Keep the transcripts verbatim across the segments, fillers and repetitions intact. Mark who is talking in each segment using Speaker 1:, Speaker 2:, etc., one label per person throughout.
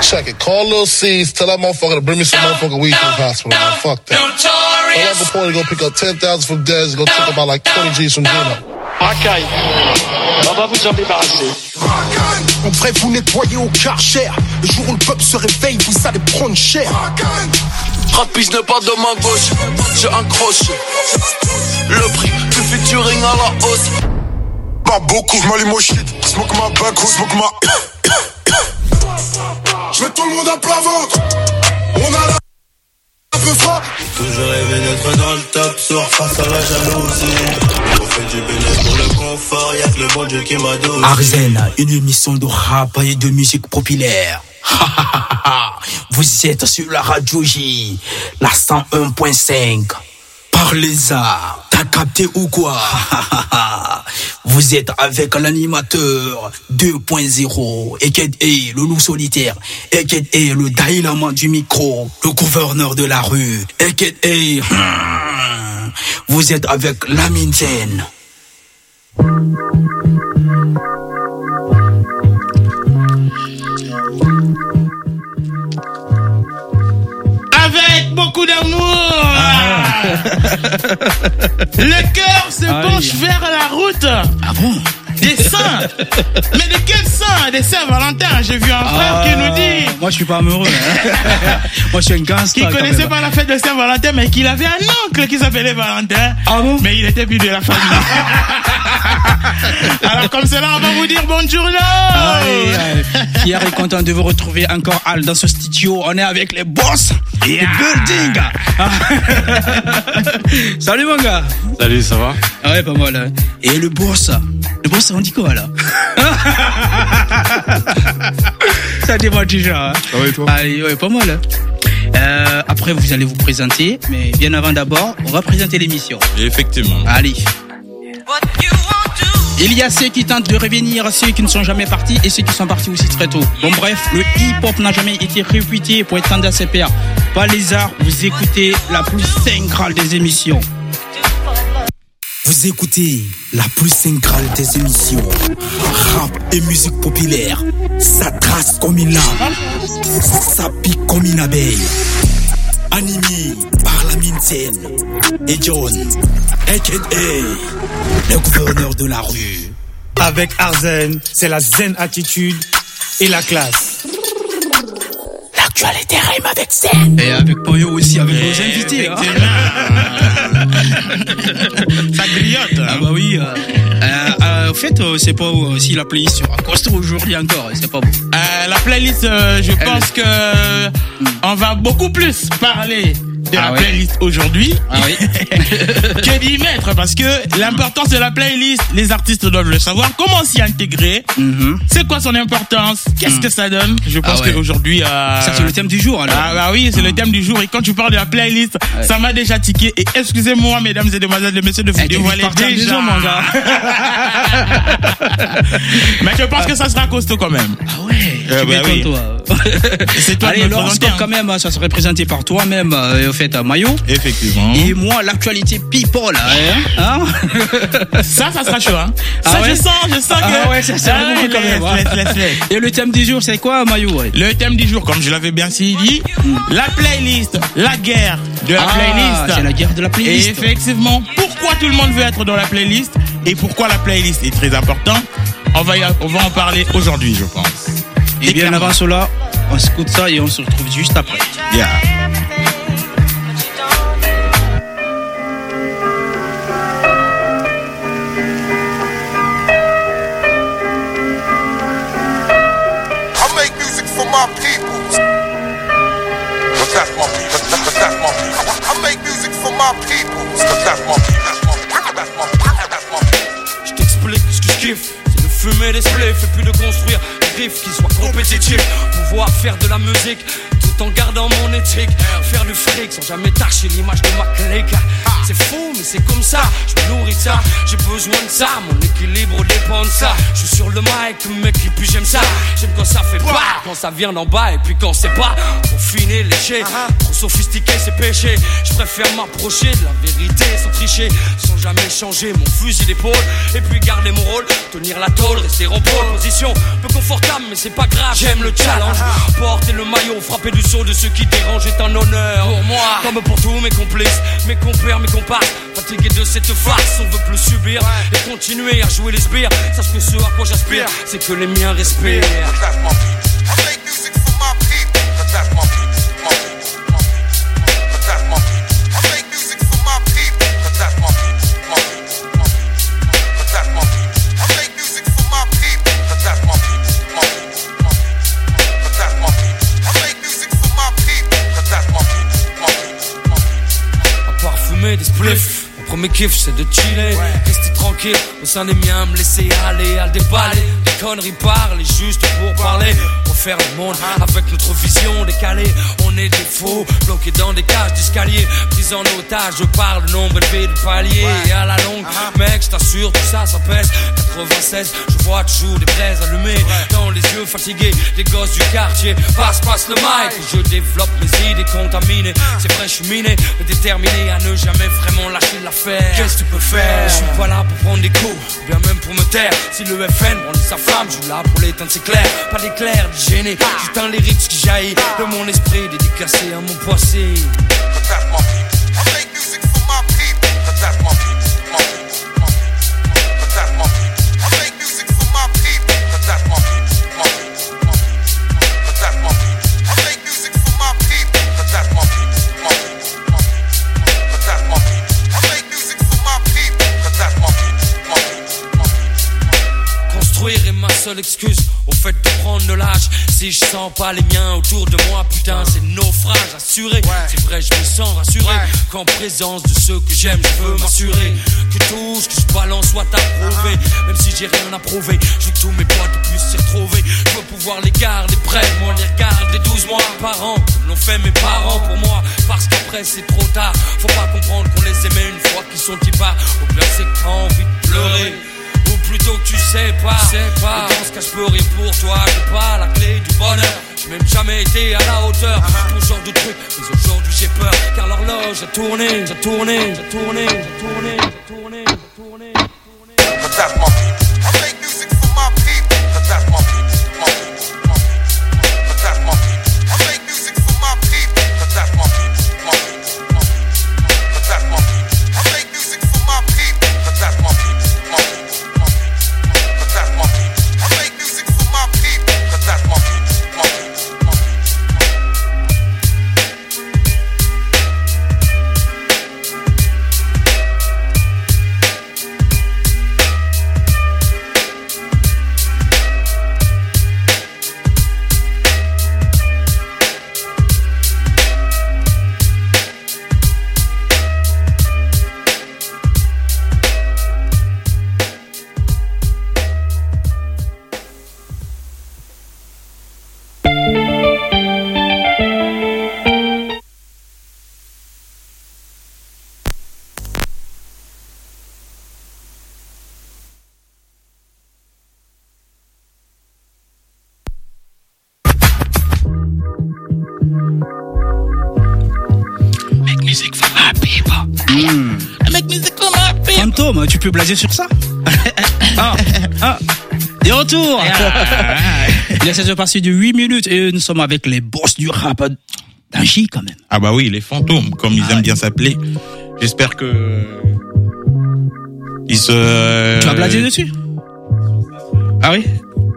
Speaker 1: check it. Call Lil C's, tell that motherfucker to bring me some motherfucking weed to the hospital, man. Fuck that. Tell Uncle Porter to go pick up ten thousand from Dez and go take about like twenty G's from Gino.
Speaker 2: Racaille, on va vous en débarrasser.
Speaker 3: En vrai, vous nettoyez au Karcher. Le jour où le peuple se réveille, vous allez prendre cher.
Speaker 4: Rapide n'est pas de ma gauche, j'ai un crochet. Le prix du featuring à la hausse.
Speaker 3: Pas beaucoup, j'm'allume au shit. Smoke ma back, smoke ma. J'mets tout le monde à plat ventre. On a la. Un peu froid.
Speaker 5: Toujours rêvé d'être dans le top, soir face à la jalousie. On fait du bénéfice pour le confort, y'a que le bon Dieu qui m'a donné.
Speaker 6: Arzen, une émission de rap et de musique populaire. Vous êtes sur la radio J, la cent un point cinq. Parlez-en, t'as capté ou quoi? Vous êtes avec l'animateur deux point zéro, Eked E, le loup solitaire, Eked E, le Daïlaman du micro, le gouverneur de la rue, Eked E. Vous êtes avec Lamine Zen.
Speaker 7: Avec beaucoup d'amour. Ah. Le cœur se ah penche oui. vers la route.
Speaker 6: Ah bon?
Speaker 7: Des saints. Mais de quels saints? Des Saint-Valentin. J'ai vu un frère ah, qui nous dit.
Speaker 6: Moi, je suis pas amoureux. Hein. Moi, je suis un gangster.
Speaker 7: Qui connaissait pas la fête de Saint-Valentin, mais qu'il avait un oncle qui s'appelait Valentin.
Speaker 6: Ah bon?
Speaker 7: Mais il était plus de la famille. Alors, comme cela, on va vous dire bonjour.
Speaker 6: Ah, oui, oui. Pierre est content de vous retrouver encore Al dans ce studio. On est avec les boss. Yeah. Les building. Ah. Salut mon gars.
Speaker 8: Salut, ça va?
Speaker 6: Ah ouais, pas mal. Hein. Et le boss. Le boss, on dit quoi là? Ça dépend du genre. Hein.
Speaker 8: Ah ouais, toi?
Speaker 6: Allez, ouais, pas mal. Hein. Euh, après, vous allez vous présenter. Mais bien avant d'abord, on va présenter l'émission.
Speaker 8: Effectivement.
Speaker 6: Allez. Il y a ceux qui tentent de revenir, ceux qui ne sont jamais partis et ceux qui sont partis aussi très tôt. Bon bref, le hip-hop n'a jamais été réputé pour être tendu à ses pairs. Pas les arts, vous écoutez la plus synchrale des émissions. Vous écoutez la plus synchrale des émissions. Rap et musique populaire. Ça trace comme une lame. Ça pique comme une abeille. Animé par Lamine Zen et John, Eked E, le gouverneur de la rue.
Speaker 9: Avec Arzen, c'est la zen attitude et la classe.
Speaker 6: L'actualité rime avec Zen. Et avec Poyo aussi, avec nos invités. Hein.
Speaker 7: Ça griotte.
Speaker 6: Ah bah oui. Euh, euh, en fait, euh, c'est pas euh, si la playlist sera costaud aujourd'hui encore. C'est pas bon.
Speaker 7: Euh, la playlist, euh, je Elle... pense que mm. on va beaucoup plus parler de ah la ouais. playlist aujourd'hui
Speaker 6: ah oui.
Speaker 7: que d'y mettre, parce que l'importance de la playlist, les artistes doivent le savoir. Comment s'y intégrer? Mm-hmm. C'est quoi son importance? Qu'est-ce mm. que ça donne? Je pense ah ouais. qu'aujourd'hui euh...
Speaker 6: ça c'est le thème du jour alors.
Speaker 7: Ah bah oui, c'est mm. le thème du jour. Et quand tu parles de la playlist, ouais. ça m'a déjà tiqué. Et excusez-moi mesdames et demoiselles et messieurs de vous eh, dévoiler déjà
Speaker 6: mon gars.
Speaker 7: Mais je pense que ça sera costaud quand même.
Speaker 6: Ah ouais, euh, tu bah m'étonnes oui. toi.
Speaker 7: C'est toi.
Speaker 6: Allez, l'horoscope quand même, ça serait présenté par toi-même, euh, au fait, à Maillot.
Speaker 7: Effectivement.
Speaker 6: Et moi, l'actualité people, là, hein,
Speaker 7: hein ça, ça sera chaud, hein.
Speaker 6: Ah
Speaker 7: ça,
Speaker 6: ouais?
Speaker 7: je sens, je sens
Speaker 6: ah
Speaker 7: que.
Speaker 6: Ouais, ça sera ah, beaucoup quand même.
Speaker 7: Laisse, laisse, laisse.
Speaker 6: Et le thème du jour, c'est quoi, Maillot? Ouais.
Speaker 7: Le thème du jour, comme je l'avais bien dit, mm. la playlist, la guerre de la
Speaker 6: ah,
Speaker 7: playlist.
Speaker 6: C'est la guerre de la playlist.
Speaker 7: Et effectivement, pourquoi tout le monde veut être dans la playlist et pourquoi la playlist est très importante, on va, y, on va en parler aujourd'hui, je pense.
Speaker 6: Et, et bien avant cela, on écoute ça et on se retrouve juste après.
Speaker 7: Yeah.
Speaker 3: I make music for my people. But that's my people. But that's my people. I make music for my people. But that's my people. That's my people. That's my people.
Speaker 4: Je t'explique ce que je kiffe. C'est de fumer des spliffs et puis de construire des riffs qui soient compétitifs. Pouvoir faire de la musique tout
Speaker 8: tout en gardant mon éthique. Faire du fric sans jamais tâcher l'image de ma clique. C'est fou mais c'est comme ça, je me nourris de ça. J'ai besoin de ça, mon équilibre dépend de ça. Je suis sur le mic, mec, et puis j'aime ça. J'aime quand ça fait pas, quand ça vient d'en bas. Et puis quand c'est pas, pour finir léché. Trop sophistiqué c'est péché. Je préfère m'approcher de la vérité sans tricher, sans jamais changer mon fusil d'épaule. Et puis garder mon rôle, tenir la tôle, rester en pole position. Peu confortable mais c'est pas grave, j'aime le challenge. Porter le maillot, frapper du saut de ceux qui dérangent est un honneur pour moi, comme pour tous mes complices, mes compères, mes comparses. Fatigué de cette farce, on veut plus subir et continuer à jouer les sbires. Sache que ce à quoi j'aspire, c'est que les miens respirent. Des spliffs, mon premier kiff c'est de chiller, ouais. Rester tranquille au sein des miens, me laisser aller à le déballer. Des conneries parler juste pour parler. Refaire le monde avec notre vision décalée. On est des faux, bloqués dans des cages d'escalier, pris en otage, je parle de nombre élevé de paliers. Et à la longue, mec, je t'assure, tout ça, ça pèse. quatre-vingt-seize, je vois toujours des braises allumées dans les yeux fatigués des gosses du quartier. Passe, passe le mic, je développe mes idées contaminées. C'est vrai, je suis miné, mais déterminé à ne jamais vraiment lâcher l'affaire. Qu'est-ce que tu peux faire? Je suis pas là pour prendre des coups, bien même pour me taire. Si le F N brandit sa flamme, je suis là pour l'éteindre, c'est clair. Pas d'éclair, de gêné, j'éteins les rythmes qui jaillit de mon esprit dédicacé à mon passé. Construire est ma seule excuse au fait de prendre de l'âge. Si je sens pas les miens autour de moi, putain c'est naufrage assuré. C'est vrai je me sens rassuré qu'en présence de ceux que j'aime je veux m'assurer que tout ce que je balance soit approuvé. Même si j'ai rien à prouver, je veux que tous mes potes puissent s'y retrouver. Je veux pouvoir les garder près, moi les regarder douze mois par an comme l'ont fait mes parents pour moi. Parce qu'après c'est trop tard, faut pas comprendre qu'on les aimait une fois qu'ils sont y pas. Au pire c'est que t'as envie de pleurer, ou plutôt que tu sais pas, sais pas. Et dans ce cas je peux rien pour toi, j'ai pas la clé du bonheur. J'ai même jamais été à la hauteur pour ce genre de truc, mais aujourd'hui j'ai peur. Car l'horloge a tourné, j'ai tourné, j'ai tourné, j'ai tourné, j'ai tourné, j'ai tourné, j'ai tourné.
Speaker 6: Fantôme, tu peux blaser sur ça? Ah, ah, de retour. Il essaie de passer de huit minutes et nous sommes avec les boss du rap d'Angie quand même.
Speaker 10: Ah bah oui, les fantômes, comme ils ah, aiment bien s'appeler. J'espère que ils se...
Speaker 6: Tu vas blaser dessus? Ah oui?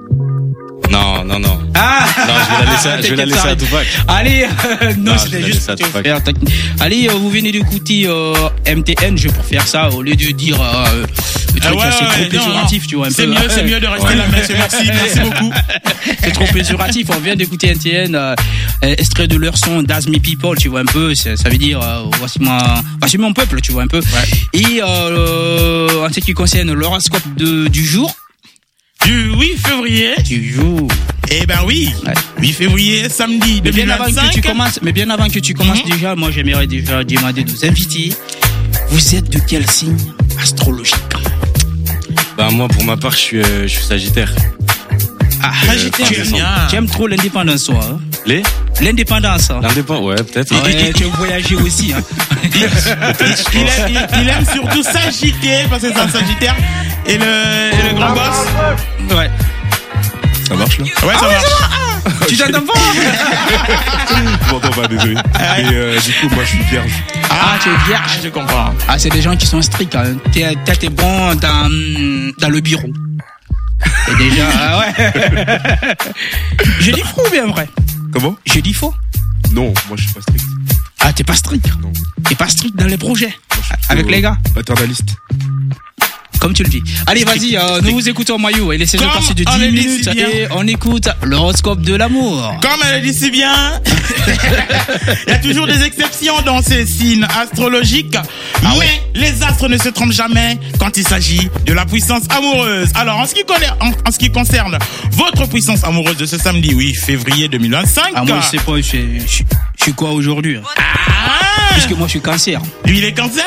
Speaker 10: Non, non, non.
Speaker 6: Ah
Speaker 10: non, je vais la laisser, je vais la laisser à Tupac.
Speaker 6: Allez, euh, non, non c'était juste pour faire Allez, euh, vous venez d'écouter euh, M T N, je vais pour faire ça au lieu de dire euh, le truc, ah ouais, c'est ouais, trop péjoratif, tu vois un
Speaker 7: c'est
Speaker 6: peu.
Speaker 7: C'est mieux, c'est mieux de rester ouais. là, merci, merci, merci beaucoup.
Speaker 6: C'est trop péjoratif. On vient d'écouter M T N, euh, extrait de leur son That's Me People, tu vois un peu. Ça veut dire euh, voici ma, voici mon peuple, tu vois un peu. Ouais. Et euh, en ce qui concerne l'horoscope de du jour.
Speaker 7: Du huit février.
Speaker 6: Du jour.
Speaker 7: Eh ben oui, ouais. huit février, samedi deux mille vingt-cinq.
Speaker 6: Mais bien avant que tu commences, mais bien avant que tu commences mm-hmm. déjà, moi j'aimerais déjà demander nos invités. Vous êtes de quel signe astrologique?
Speaker 11: Bah moi pour ma part je suis, euh, je suis Sagittaire.
Speaker 6: Ah, Sagittaire, tu aimes, tu aimes trop l'indépendance, toi. Hein?
Speaker 11: Les
Speaker 6: L'indépendance.
Speaker 11: L'indépendance, ouais, peut-être.
Speaker 6: Ah, ouais, tu as voyagé aussi. Hein.
Speaker 7: il, il, aime, il, il aime surtout s'agiter, parce que c'est un Sagittaire. Et le, et le grand boss.
Speaker 6: Ouais.
Speaker 11: Ça marche là?
Speaker 7: Ouais, ça ah, marche.
Speaker 6: Ah, tu t'entends pas?
Speaker 11: Je m'entends pas, désolé. Et euh, du coup, moi, je suis vierge.
Speaker 6: Ah, ah tu es vierge,
Speaker 7: ah, je comprends.
Speaker 6: Ah, c'est des gens qui sont stricts. Hein. T'es, t'es bon dans, dans le bureau. Et déjà, ah ouais. Je dis faux ou bien vrai?
Speaker 11: Comment?
Speaker 6: Je dis faux?
Speaker 11: Non, moi, je suis pas strict.
Speaker 6: Ah, t'es pas strict? Non. T'es pas strict dans les projets? Moi, avec euh, les gars?
Speaker 11: Paternaliste.
Speaker 6: Comme tu le dis. Allez, vas-y, euh, nous vous écoutons Maillot. Il est seize heures passées de dix minutes si et on écoute l'horoscope de l'amour.
Speaker 7: Comme elle le dit si bien, il y a toujours des exceptions dans ces signes astrologiques. Ah mais ouais. Les astres ne se trompent jamais quand il s'agit de la puissance amoureuse. Alors, en ce qui, connaît, en, en ce qui concerne votre puissance amoureuse de ce samedi, oui, février deux mille vingt-cinq.
Speaker 6: Ah, moi, je sais pas, je suis, je, je suis quoi aujourd'hui? Ah puisque moi, je suis cancer.
Speaker 7: Lui, il est cancer.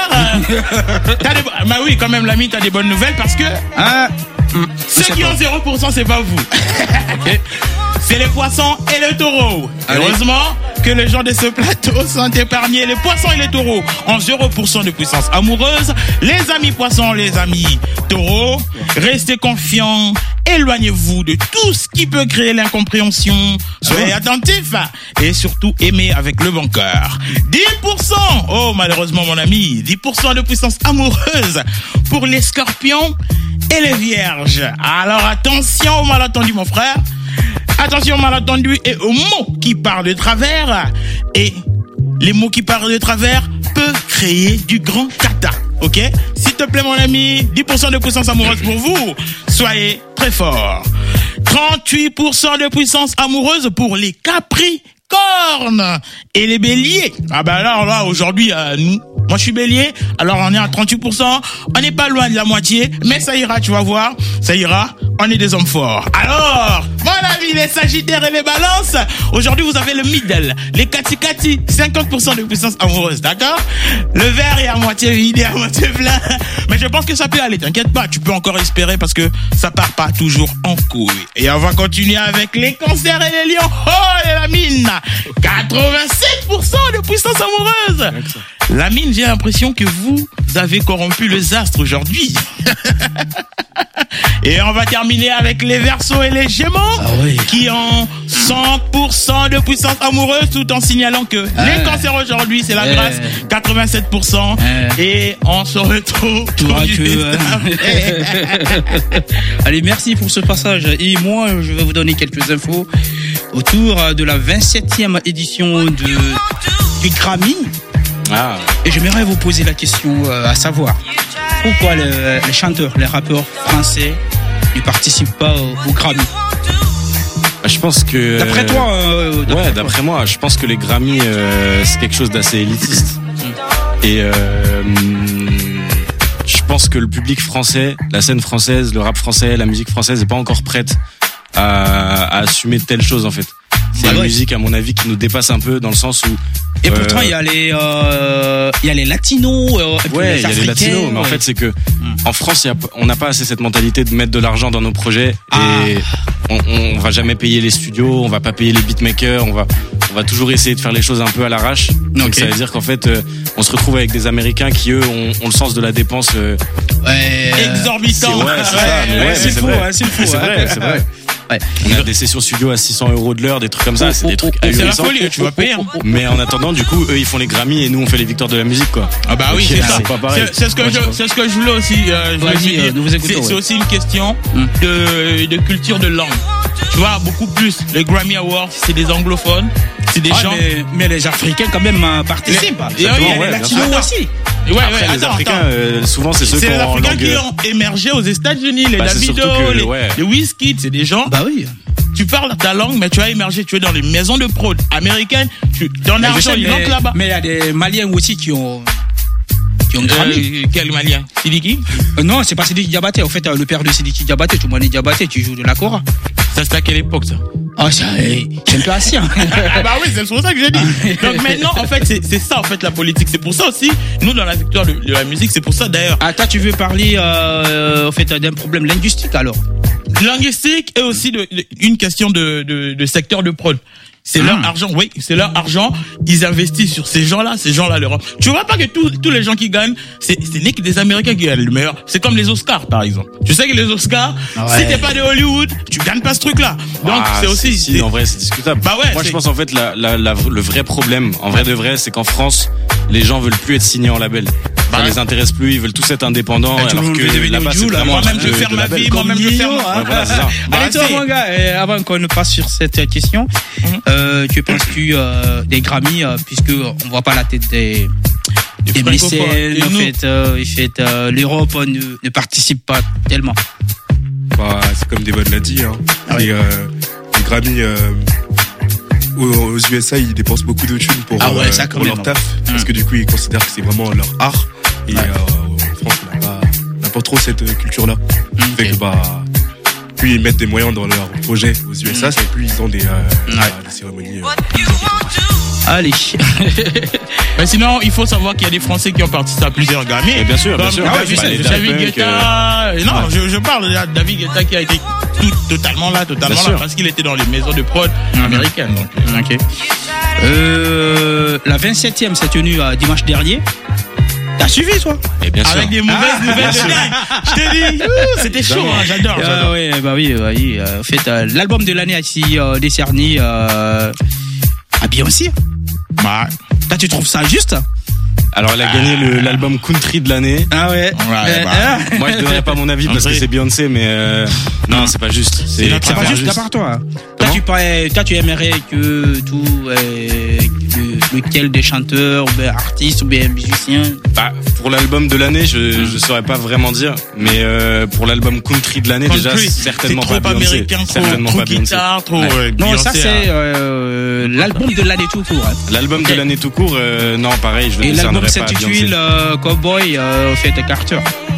Speaker 7: T'as des, bah oui, quand même, l'ami, t'as des bonnes nouvelles parce que hein, ceux qui ont zéro pour cent, c'est pas vous. Okay. C'est les poissons et le taureau. Allez. Heureusement que les gens de ce plateau sont épargnés. Les poissons et les taureaux ont zéro pour cent de puissance amoureuse. Les amis poissons, les amis taureaux, restez confiants. Éloignez-vous de tout ce qui peut créer l'incompréhension. Soyez attentifs et surtout aimez avec le bon cœur. dix pour cent, oh malheureusement mon ami, dix pour cent de puissance amoureuse pour les scorpions et les vierges. Alors attention au malentendu mon frère. Attention au malentendu et aux mots qui parlent de travers. Et les mots qui parlent de travers peuvent créer du grand cata. Ok? S'il te plaît mon ami, dix pour cent de puissance amoureuse pour vous. Soyez très fort. trente-huit pour cent de puissance amoureuse pour les capricornes et les béliers. Ah ben alors là aujourd'hui, euh, nous, moi je suis bélier, alors on est à trente-huit pour cent. On n'est pas loin de la moitié, mais ça ira, tu vas voir. Ça ira, on est des hommes forts. Alors, mon ami, les sagittaires et les balances, aujourd'hui vous avez le middle, les kati-kati, cinquante pour cent de puissance amoureuse, d'accord? Le verre est à moitié vide et à moitié plein. Mais je pense que ça peut aller, t'inquiète pas, tu peux encore espérer parce que ça part pas toujours en couille. Et on va continuer avec les cancers et les lions. Oh, et la mine, quatre-vingt-sept pour cent de puissance amoureuse. La mine, j'ai l'impression que vous avez corrompu les astres aujourd'hui. Et on va terminer avec les Verseaux et les Gémeaux ah oui. qui ont cent pour cent de puissance amoureuse, tout en signalant que ah les cancers aujourd'hui c'est la eh. grâce, quatre-vingt-sept pour cent eh. et on se retrouve pour du que,
Speaker 6: Allez, merci pour ce passage. Et moi, je vais vous donner quelques infos autour de la vingt-septième édition de, du Grammy. Ah. Et j'aimerais vous poser la question euh, à savoir pourquoi les, les chanteurs, les rappeurs français ne participent pas au, au Grammy.
Speaker 11: Je pense que
Speaker 6: d'après toi, euh,
Speaker 11: d'après ouais, d'après toi. moi, je pense que les Grammy euh, c'est quelque chose d'assez élitiste. Mmh. Et euh, je pense que le public français, la scène française, le rap français, la musique française n'est pas encore prête à, à assumer de telles choses en fait. C'est ah une ouais. musique à mon avis qui nous dépasse un peu dans le sens où
Speaker 6: et euh, pourtant il y a les euh, il y a les latinos euh, et
Speaker 11: ouais
Speaker 6: il y a
Speaker 11: les latinos mais ouais. en fait c'est que mm. en France y a, on n'a pas assez cette mentalité de mettre de l'argent dans nos projets ah. et on, on va jamais payer les studios, on va pas payer les beatmakers, on va on va toujours essayer de faire les choses un peu à l'arrache. Donc okay. ça veut dire qu'en fait euh, on se retrouve avec des Américains qui eux ont, ont le sens de la dépense euh,
Speaker 7: ouais, exorbitant.
Speaker 11: C'est, ouais, c'est ouais, ça, mais ouais, ouais,
Speaker 6: c'est,
Speaker 11: c'est,
Speaker 6: fou,
Speaker 11: vrai.
Speaker 6: Ouais, c'est fou,
Speaker 11: c'est vrai, c'est vrai. Ouais. On a des sessions studio à six cents euros de l'heure, des trucs comme ça, oh, c'est des trucs
Speaker 7: oh, c'est la folie, tu vas payer. Hein.
Speaker 11: Mais en attendant, du coup, eux ils font les Grammy et nous on fait les victoires de la musique, quoi.
Speaker 7: Ah bah oui,
Speaker 11: okay,
Speaker 7: c'est ça.
Speaker 11: C'est pas pareil.
Speaker 7: C'est, c'est ce que je, c'est ce que je voulais aussi. Euh, je
Speaker 6: ouais, dis, euh, nous vous écoutons,
Speaker 7: c'est,
Speaker 6: ouais.
Speaker 7: c'est aussi une question mm. de, de culture de langue. Tu vois, beaucoup plus. Les Grammy Awards, c'est des anglophones, c'est des ah, gens.
Speaker 6: Mais, mais les Africains quand même participent.
Speaker 7: Les, et oui, il y a les latinos aussi.
Speaker 11: Ouais, ouais, Après, attends, les Africains, euh, souvent c'est ceux
Speaker 7: c'est
Speaker 11: qui ont
Speaker 7: les Africains
Speaker 11: langue...
Speaker 7: qui ont émergé aux États-Unis, les bah, Davido, que, les, ouais. les Wizkid, c'est des gens.
Speaker 6: Bah oui.
Speaker 7: Tu parles ta langue, mais tu as émergé, tu es dans les maisons de prod américaines, tu, ton argent, il rentre là-bas.
Speaker 6: Mais il y a des Maliens aussi qui ont, qui ont
Speaker 7: Grammy. Euh, quel Malien? Sidiki?
Speaker 6: euh, Non, c'est pas Sidiki Diabaté. En fait, le père de Sidiki Diabaté, Toumani Diabaté, tu joues de la Kora.
Speaker 7: Ça, c'était à quelle époque, ça?
Speaker 6: Oh, c'est un peu assis. Hein.
Speaker 7: Bah oui, c'est pour ça que j'ai dit. Donc maintenant, en fait, c'est, c'est ça, en fait, la politique. C'est pour ça aussi, nous, dans la victoire de, de la musique, c'est pour ça d'ailleurs.
Speaker 6: Ah, toi, tu veux parler, euh, en fait, d'un problème linguistique alors?
Speaker 7: Linguistique et aussi de, de, une question de, de, de secteur de prod. C'est
Speaker 6: mmh.
Speaker 7: leur argent, oui, c'est leur argent. Ils investissent sur ces gens-là, ces gens-là leur. Tu vois pas que tous tous les gens qui gagnent, c'est c'est n'est que des Américains qui gagnent le meilleur. C'est comme les Oscars, par exemple. Tu sais que les Oscars, ouais. si t'es pas de Hollywood, tu gagnes pas ce truc-là. Donc ah, c'est aussi.
Speaker 11: Si, en vrai, c'est discutable.
Speaker 7: Bah ouais.
Speaker 11: Moi,
Speaker 7: c'est...
Speaker 11: je pense en fait la, la, la le vrai problème, en vrai de vrai, c'est qu'en France, les gens veulent plus être signés en label. Ça bah, les intéresse plus, ils veulent tous être indépendants.
Speaker 6: Bah,
Speaker 11: alors que là-bas, c'est vraiment
Speaker 7: moi-même je vais faire ma vie, moi-même je vais faire.
Speaker 11: Voilà, c'est ça.
Speaker 6: Allez toi, mon gars, avant qu'on ne passe sur cette question, euh, tu penses-tu euh, des Grammy, euh, puisque on voit pas la tête des des, des mécènes, en fait, euh, en fait euh, l'Europe ne, ne participe pas tellement.
Speaker 12: Bah, c'est comme Devon l'a dit, hein. Ah oui. Les, euh, les Grammy euh, aux, aux U S A, ils dépensent beaucoup de thunes pour,
Speaker 6: ah ouais,
Speaker 12: euh,
Speaker 6: ça,
Speaker 12: pour leur taf, mmh. parce que du coup, ils considèrent que c'est vraiment leur art. Et ouais. euh, en France, on n'a pas, on n'a pas trop cette culture-là. Mmh, okay. Fait que bah, plus ils mettent des moyens dans leurs projets aux U S A, mmh. c'est plus ils ont des, euh, ouais. des cérémonies. Euh,
Speaker 6: Allez.
Speaker 7: Mais sinon, il faut savoir qu'il y a des Français qui ont participé à plusieurs Grammy.
Speaker 11: Et bien sûr, bien sûr.
Speaker 7: Ah ouais, je sais, David Guetta. Euh... Non, ouais. je, je parle de David Guetta qui a été tout, totalement là, totalement bien là, sûr. Parce qu'il était dans les maisons de prod mmh. américaines. Donc, euh...
Speaker 6: ok. Euh, la vingt-septième s'est tenue euh, dimanche dernier. T'as suivi, toi?
Speaker 11: Et bien sûr.
Speaker 7: Avec des mauvaises ah, nouvelles de dingue. Je t'ai dit, c'était chaud, hein, j'adore.
Speaker 6: Ah,
Speaker 7: j'adore.
Speaker 6: Ouais, bah oui, bah oui. Euh, en fait, euh, l'album de l'année a été euh, décerné euh, à Beyoncé.
Speaker 7: Bah.
Speaker 6: Toi, tu trouves ça juste?
Speaker 11: Alors, elle a gagné le, l'album country de l'année.
Speaker 6: Ah ouais.
Speaker 7: ouais euh, bah.
Speaker 6: euh,
Speaker 11: Moi, je donnerais pas mon avis parce que c'est Beyoncé, mais euh, non, c'est pas juste. C'est,
Speaker 6: c'est, c'est pas juste, à part toi. Toi, tu, parlais, toi, tu aimerais que tout, euh, que, lequel des chanteurs, ou bien artistes, ou bien musiciens?
Speaker 11: Bah, pour l'album de l'année, je, je saurais pas vraiment dire, mais euh, pour l'album country de l'année, country, déjà, certainement
Speaker 7: c'est
Speaker 11: pas Beyoncé.
Speaker 7: Américain, trop,
Speaker 11: certainement
Speaker 7: trop
Speaker 11: pas
Speaker 7: guitare, trop,
Speaker 11: ouais.
Speaker 6: Non, Beyoncé, ça, c'est euh, l'album de l'année tout court. Hein.
Speaker 11: L'album okay. de l'année tout court, euh, non, pareil, je le
Speaker 6: Et l'album s'intitule euh, Cowboy, euh, fait Carter.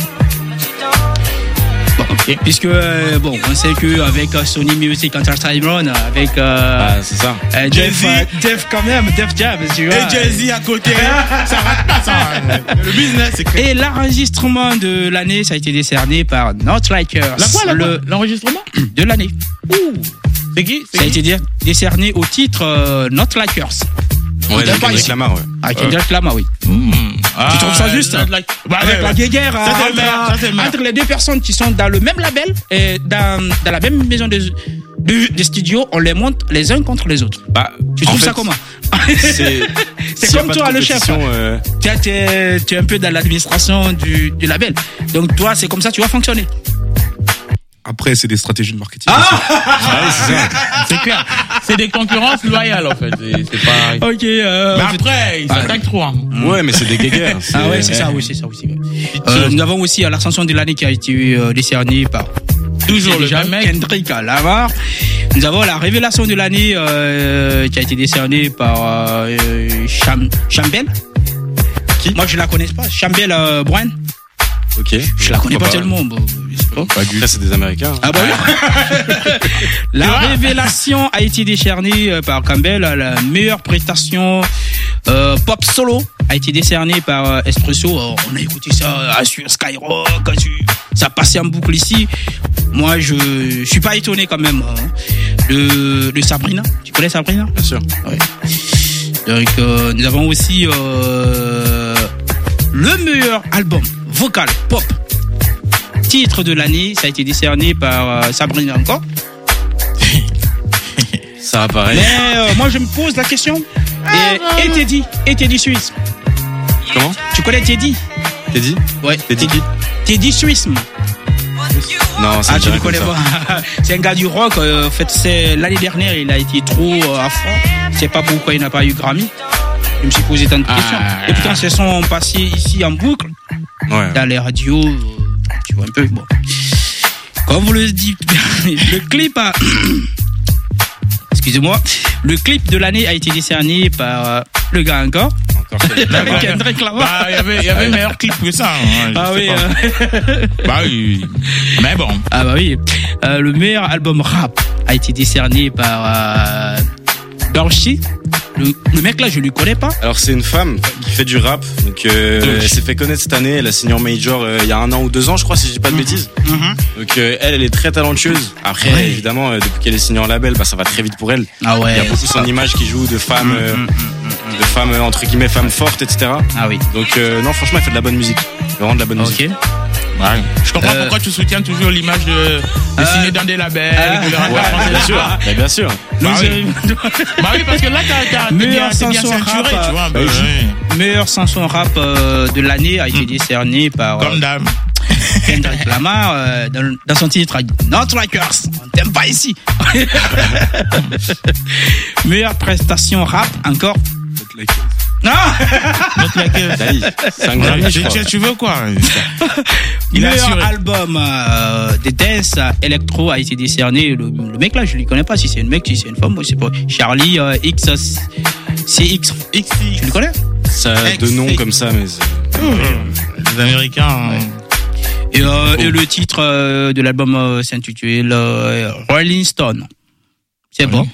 Speaker 6: Bon, okay. Puisque euh, bon, on sait que avec euh, Sony Music Entertainment, avec euh,
Speaker 11: ah, c'est ça.
Speaker 6: Euh, Def, euh, Def quand même, Def Jam, tu vois.
Speaker 7: Et Jay-Z à côté, ça rate pas ça. Le business, c'est clair.
Speaker 6: Et l'enregistrement de l'année, ça a été décerné par Not Like Us.
Speaker 7: La quoi, la
Speaker 6: le
Speaker 7: quoi l'enregistrement
Speaker 6: de l'année.
Speaker 7: Ouh. C'est qui c'est
Speaker 6: Ça
Speaker 7: qui
Speaker 6: a été décerné au titre euh, Not Like Us.
Speaker 11: Ouais, Kendrick Lamar, ouais.
Speaker 6: Ah, Kendrick Lamar, oui.
Speaker 7: Mmh. Ah,
Speaker 6: tu trouves ça juste
Speaker 7: like... bah,
Speaker 6: avec
Speaker 7: ouais,
Speaker 6: la
Speaker 7: ouais.
Speaker 6: guéguerre entre, entre les deux personnes qui sont dans le même label et dans, dans la même maison de, de, de studio, on les monte les uns contre les autres.
Speaker 11: Bah,
Speaker 6: tu trouves
Speaker 11: fait,
Speaker 6: ça comment?
Speaker 11: C'est,
Speaker 6: c'est comme toi, le chef. Euh... Tu es, tu es un peu dans l'administration du, du label. Donc toi, c'est comme ça que tu vas fonctionner.
Speaker 12: Après, c'est des stratégies de marketing.
Speaker 7: Ah, ah c'est ça. C'est clair. C'est des concurrences loyales, en fait. C'est, c'est pas.
Speaker 6: Ok. Euh,
Speaker 7: mais après, ils s'attaquent trop. Hein.
Speaker 11: Ouais, mais c'est des guéguerres.
Speaker 6: C'est... Ah ouais, c'est ça. Oui, c'est ça aussi. Euh, nous avons aussi euh, l'ascension de l'année qui a été euh, décernée par
Speaker 7: toujours le
Speaker 6: déjà
Speaker 7: mec
Speaker 6: Kendrick Lamar. Nous avons la révélation de l'année euh, qui a été décernée par euh, Cham- Chambel.
Speaker 11: Qui?
Speaker 6: Moi, je la connais pas. Chambel euh, Brown.
Speaker 11: Ok.
Speaker 6: Je la connais pas, pas tellement. Bon,
Speaker 11: oh, pas du... Là, c'est des Américains.
Speaker 6: Ah bah oui. La révélation a été décernée par Campbell. La meilleure prestation euh, pop solo a été décernée par euh, Espresso. Oh, on a écouté ça euh, sur Skyrock. Ça passait en boucle ici. Moi, je, je suis pas étonné quand même. Hein. De, de Sabrina. Tu connais Sabrina?
Speaker 11: Bien sûr.
Speaker 6: Ouais. Donc, euh, nous avons aussi euh, le meilleur album vocal pop titre de l'année, ça a été décerné par euh, Sabrina encore.
Speaker 11: Ça va pareil.
Speaker 6: Mais euh, moi je me pose la question. Et, et Teddy, et Teddy Suisse.
Speaker 11: Comment?
Speaker 6: Tu connais Teddy?
Speaker 11: Teddy?
Speaker 6: Ouais.
Speaker 11: Teddy qui?
Speaker 6: Teddy Suisse.
Speaker 11: Non, c'est
Speaker 6: ah, tu ne connais pas. C'est un gars du rock. Euh, en fait, c'est l'année dernière, il a été trop euh, à fond. Je sais pas pourquoi il n'a pas eu Grammy. Je me suis posé tant de questions. Ah, et pourtant, ces sons passés ici en boucle. Ouais. Dans les radios, tu vois un peu. Bon. Comme vous le dites, le clip a... Excusez-moi. Le clip de l'année a été décerné par euh, le gars encore. Encore avec Kendrick Lamar.
Speaker 7: Bah, il y avait, il y avait meilleur clip que ça. Hein,
Speaker 6: ah oui. Euh...
Speaker 7: bah oui. Mais bon.
Speaker 6: Ah bah oui. Euh, le meilleur album rap a été décerné par euh, Dorchi. Le, le mec là, je lui connais pas.
Speaker 11: Alors c'est une femme qui fait du rap, donc euh, elle s'est fait connaître cette année. Elle a signé en major euh, il y a un an ou deux ans, je crois, si je dis pas de bêtises.
Speaker 6: Mm-hmm.
Speaker 11: Donc euh, elle, elle est très talentueuse. Après, ouais. évidemment, euh, depuis qu'elle est signée en label, bah ça va très vite pour elle.
Speaker 6: Ah ouais.
Speaker 11: Il y a beaucoup son image qui joue de femme, mm-hmm. euh, de femme euh, entre guillemets femme forte, et cetera.
Speaker 6: Ah oui.
Speaker 11: Donc euh, non, franchement, elle fait de la bonne musique, vraiment de la bonne
Speaker 6: Ok.
Speaker 11: musique.
Speaker 7: Ouais. Je comprends
Speaker 6: Euh,
Speaker 7: pourquoi tu soutiens toujours l'image de, de
Speaker 6: euh,
Speaker 7: signer dans des labels.
Speaker 6: euh,
Speaker 7: de le rap
Speaker 11: Ouais,
Speaker 7: français.
Speaker 11: bien sûr, bah, bien sûr.
Speaker 7: Bah oui. bah oui, parce que là, t'as, t'as, t'es bien,
Speaker 6: Meilleur
Speaker 7: t'es bien
Speaker 6: chanson
Speaker 7: ceinturé,
Speaker 6: rap,
Speaker 7: tu vois. Bah,
Speaker 6: euh,
Speaker 7: oui.
Speaker 6: Meilleur chanson rap euh, de l'année a été mmh. décerné par
Speaker 7: Comme
Speaker 6: euh,
Speaker 7: dame.
Speaker 6: Kendrick Lamar euh, dans, dans son titre Not Likers. On t'aime pas ici. Meilleure prestation rap encore. Non.
Speaker 7: Not Likers.
Speaker 11: C'est un grand
Speaker 7: tu, tu, tu veux quoi? Il a
Speaker 6: Meilleur
Speaker 7: assuré.
Speaker 6: album euh, de dance électro a été décerné. Le, le mec là, je lui connais pas. Si c'est un mec, si c'est une femme, moi je sais pas. Charlie euh, X C X.
Speaker 7: X.
Speaker 6: Tu le connais?
Speaker 11: Ça a de noms comme ça, mais c'est...
Speaker 7: Les Américains.
Speaker 6: Ouais. Et, euh, et le titre euh, de l'album euh, s'intitule euh, Rolling Stone. C'est bon.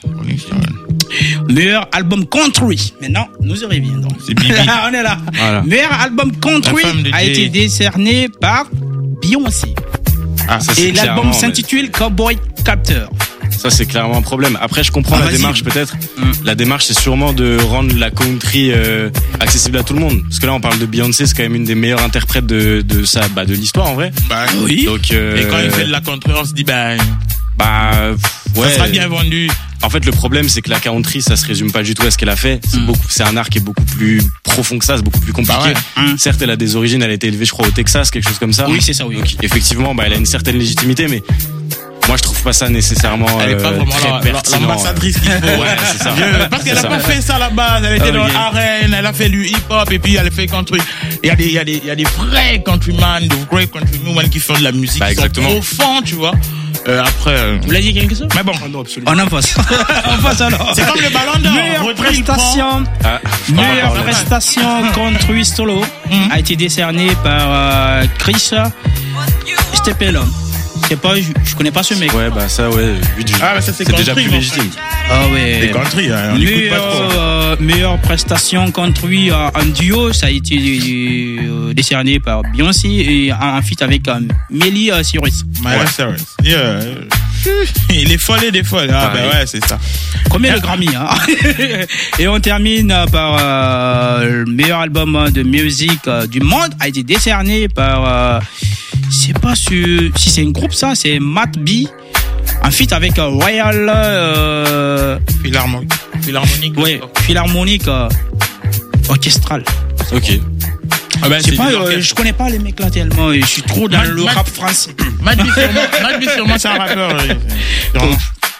Speaker 6: Meilleur album country. Maintenant, nous y reviendrons.
Speaker 7: C'est Bibi.
Speaker 6: On est là.
Speaker 11: Voilà.
Speaker 6: Meilleur album country a
Speaker 7: Jay.
Speaker 6: été décerné par Beyoncé.
Speaker 11: Ah, ça, c'est
Speaker 6: Et l'album
Speaker 11: clairement,
Speaker 6: s'intitule mais... Cowboy Captor.
Speaker 11: Ça, c'est clairement un problème. Après, je comprends
Speaker 6: Ah,
Speaker 11: la
Speaker 6: vas-y.
Speaker 11: démarche, peut-être.
Speaker 6: Mm.
Speaker 11: La démarche, c'est sûrement de rendre la country euh, accessible à tout le monde. Parce que là, on parle de Beyoncé, c'est quand même une des meilleures interprètes de, de, sa, bah, de l'histoire, en vrai.
Speaker 7: Bah,
Speaker 6: oui.
Speaker 11: Donc, euh,
Speaker 7: Et quand il fait de la country, on se dit, bah,
Speaker 11: bah, ouais.
Speaker 7: ça sera bien vendu.
Speaker 11: En fait, le problème, c'est que la country, ça se résume pas du tout à ce qu'elle a fait. C'est
Speaker 6: Mm.
Speaker 11: beaucoup, c'est un art qui est beaucoup plus profond que ça, c'est beaucoup plus compliqué.
Speaker 7: Bah ouais.
Speaker 6: Mm.
Speaker 11: Certes, elle a des origines, elle a été élevée, je crois, au Texas, quelque chose comme ça.
Speaker 6: Oui, c'est ça, oui.
Speaker 11: Donc, effectivement, bah, elle a une certaine légitimité, mais moi, je trouve pas ça nécessairement
Speaker 7: Elle est pas
Speaker 11: euh,
Speaker 7: vraiment
Speaker 11: très
Speaker 7: la- la-
Speaker 11: pertinent.
Speaker 7: l'ambassadrice qu'il faut.
Speaker 11: Ouais, c'est ça.
Speaker 7: Je- parce qu'elle
Speaker 11: C'est
Speaker 7: a
Speaker 11: ça.
Speaker 7: pas fait ça à la base. Elle était
Speaker 11: Ah,
Speaker 7: dans
Speaker 11: ok.
Speaker 7: R and, elle a fait du hip-hop et puis elle a fait country. Il y a des, il y a des, il y a des vrais countryman, de vrais countrywomen qui font de la musique,
Speaker 11: Bah,
Speaker 7: qui sont
Speaker 11: exactement.
Speaker 7: profonds, tu vois. Euh, après, euh,
Speaker 6: Vous l'avez dit quelque chose?
Speaker 7: mais bon.
Speaker 6: On en passe. On passe alors.
Speaker 7: C'est comme le ballon d'or.
Speaker 6: Meilleure
Speaker 7: Retrait, il
Speaker 6: prestation,
Speaker 11: Ah,
Speaker 6: meilleure
Speaker 11: pardon.
Speaker 6: prestation country solo a été décernée par euh, Chris Stapleton. Je sais pas, je, je connais pas ce mec.
Speaker 11: Ouais, bah ça, ouais. Lui, du-
Speaker 7: Ah, bah ça, c'est
Speaker 11: c'est déjà
Speaker 7: country,
Speaker 11: plus
Speaker 7: mon
Speaker 11: légitime.
Speaker 6: Ah ouais.
Speaker 7: C'est country, hein, on l'écoute pas
Speaker 6: Meilleure,
Speaker 7: trop.
Speaker 6: euh, meilleure prestation country euh, en duo, ça a été euh, décerné par Beyoncé et en, en feat avec euh, Miley euh, Cyrus.
Speaker 7: Miley Cyrus. Yeah. Il est folle et des folles. Ah,
Speaker 11: Ah,
Speaker 7: bah
Speaker 11: oui.
Speaker 7: ouais, c'est ça.
Speaker 6: Combien le Grammy, hein? Et on termine par euh, le meilleur album de musique euh, du monde a été décerné par, euh, je sais pas si, si c'est un groupe ça, c'est Matt B. En feat avec euh, Royal euh,
Speaker 7: Philharmonique. Philharmonique.
Speaker 6: ouais, Philharmonique euh, orchestrale.
Speaker 11: Ok.
Speaker 7: Ah bah,
Speaker 6: Je sais
Speaker 7: c'est
Speaker 6: pas,
Speaker 7: du
Speaker 6: euh,
Speaker 7: orchestre.
Speaker 6: je connais pas les mecs là tellement et je suis trop dans
Speaker 7: Matt-
Speaker 6: le
Speaker 7: Matt-
Speaker 6: rap français.
Speaker 7: Matt B, sûrement, Matt B, sûrement, c'est un rappeur. euh, sûrement.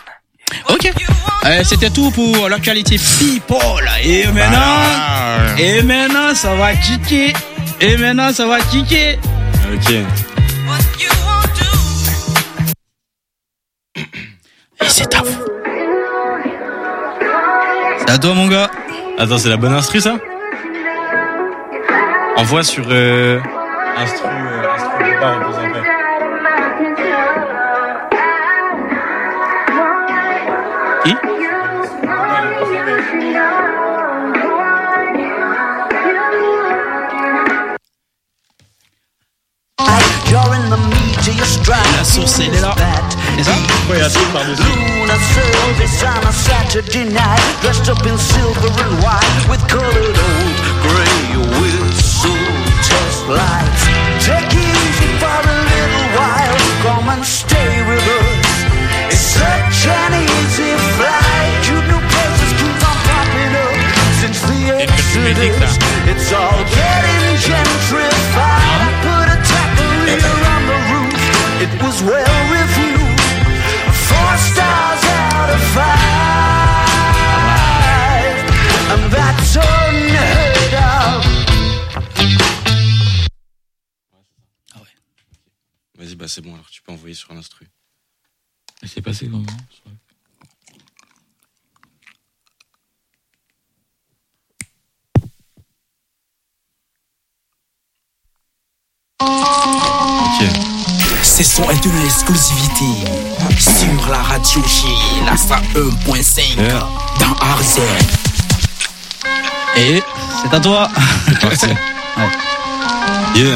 Speaker 6: Ok. Euh, c'était tout pour l'actualité people. Et maintenant,
Speaker 7: Ah, ouais.
Speaker 6: et maintenant ça va kicker. Et maintenant ça va kicker.
Speaker 11: Ok.
Speaker 6: Et c'est à vous. C'est à toi mon gars.
Speaker 11: Attends, c'est la bonne instru, ça? Envoie sur euh, instru, euh, instru de bar, repose en paix.
Speaker 6: Qui? La source elle est là. C'est ça?
Speaker 11: Pourquoi il y a tout par-dessus?
Speaker 13: Luna service on a Saturday night, dressed up in silver and white with colored old gray whistle test lights. Take it easy for a little while, come and stay with us. It's such an easy flight, cute new places keep on popping up. Since the Exodus, it's all getting gentrified. Put a taqueria on the roof, it was well reviewed. Four stars out of five, and that's unheard of.
Speaker 11: Vas-y, bah c'est bon, alors tu peux envoyer sur l'instru.
Speaker 7: C'est passé comment?
Speaker 11: Ok.
Speaker 6: Ce son est une exclusivité sur la radio G, la cent un point cinq yeah. Dans R Z.
Speaker 14: Et c'est à toi.
Speaker 11: C'est parti.
Speaker 14: Ouais.
Speaker 11: Yeah.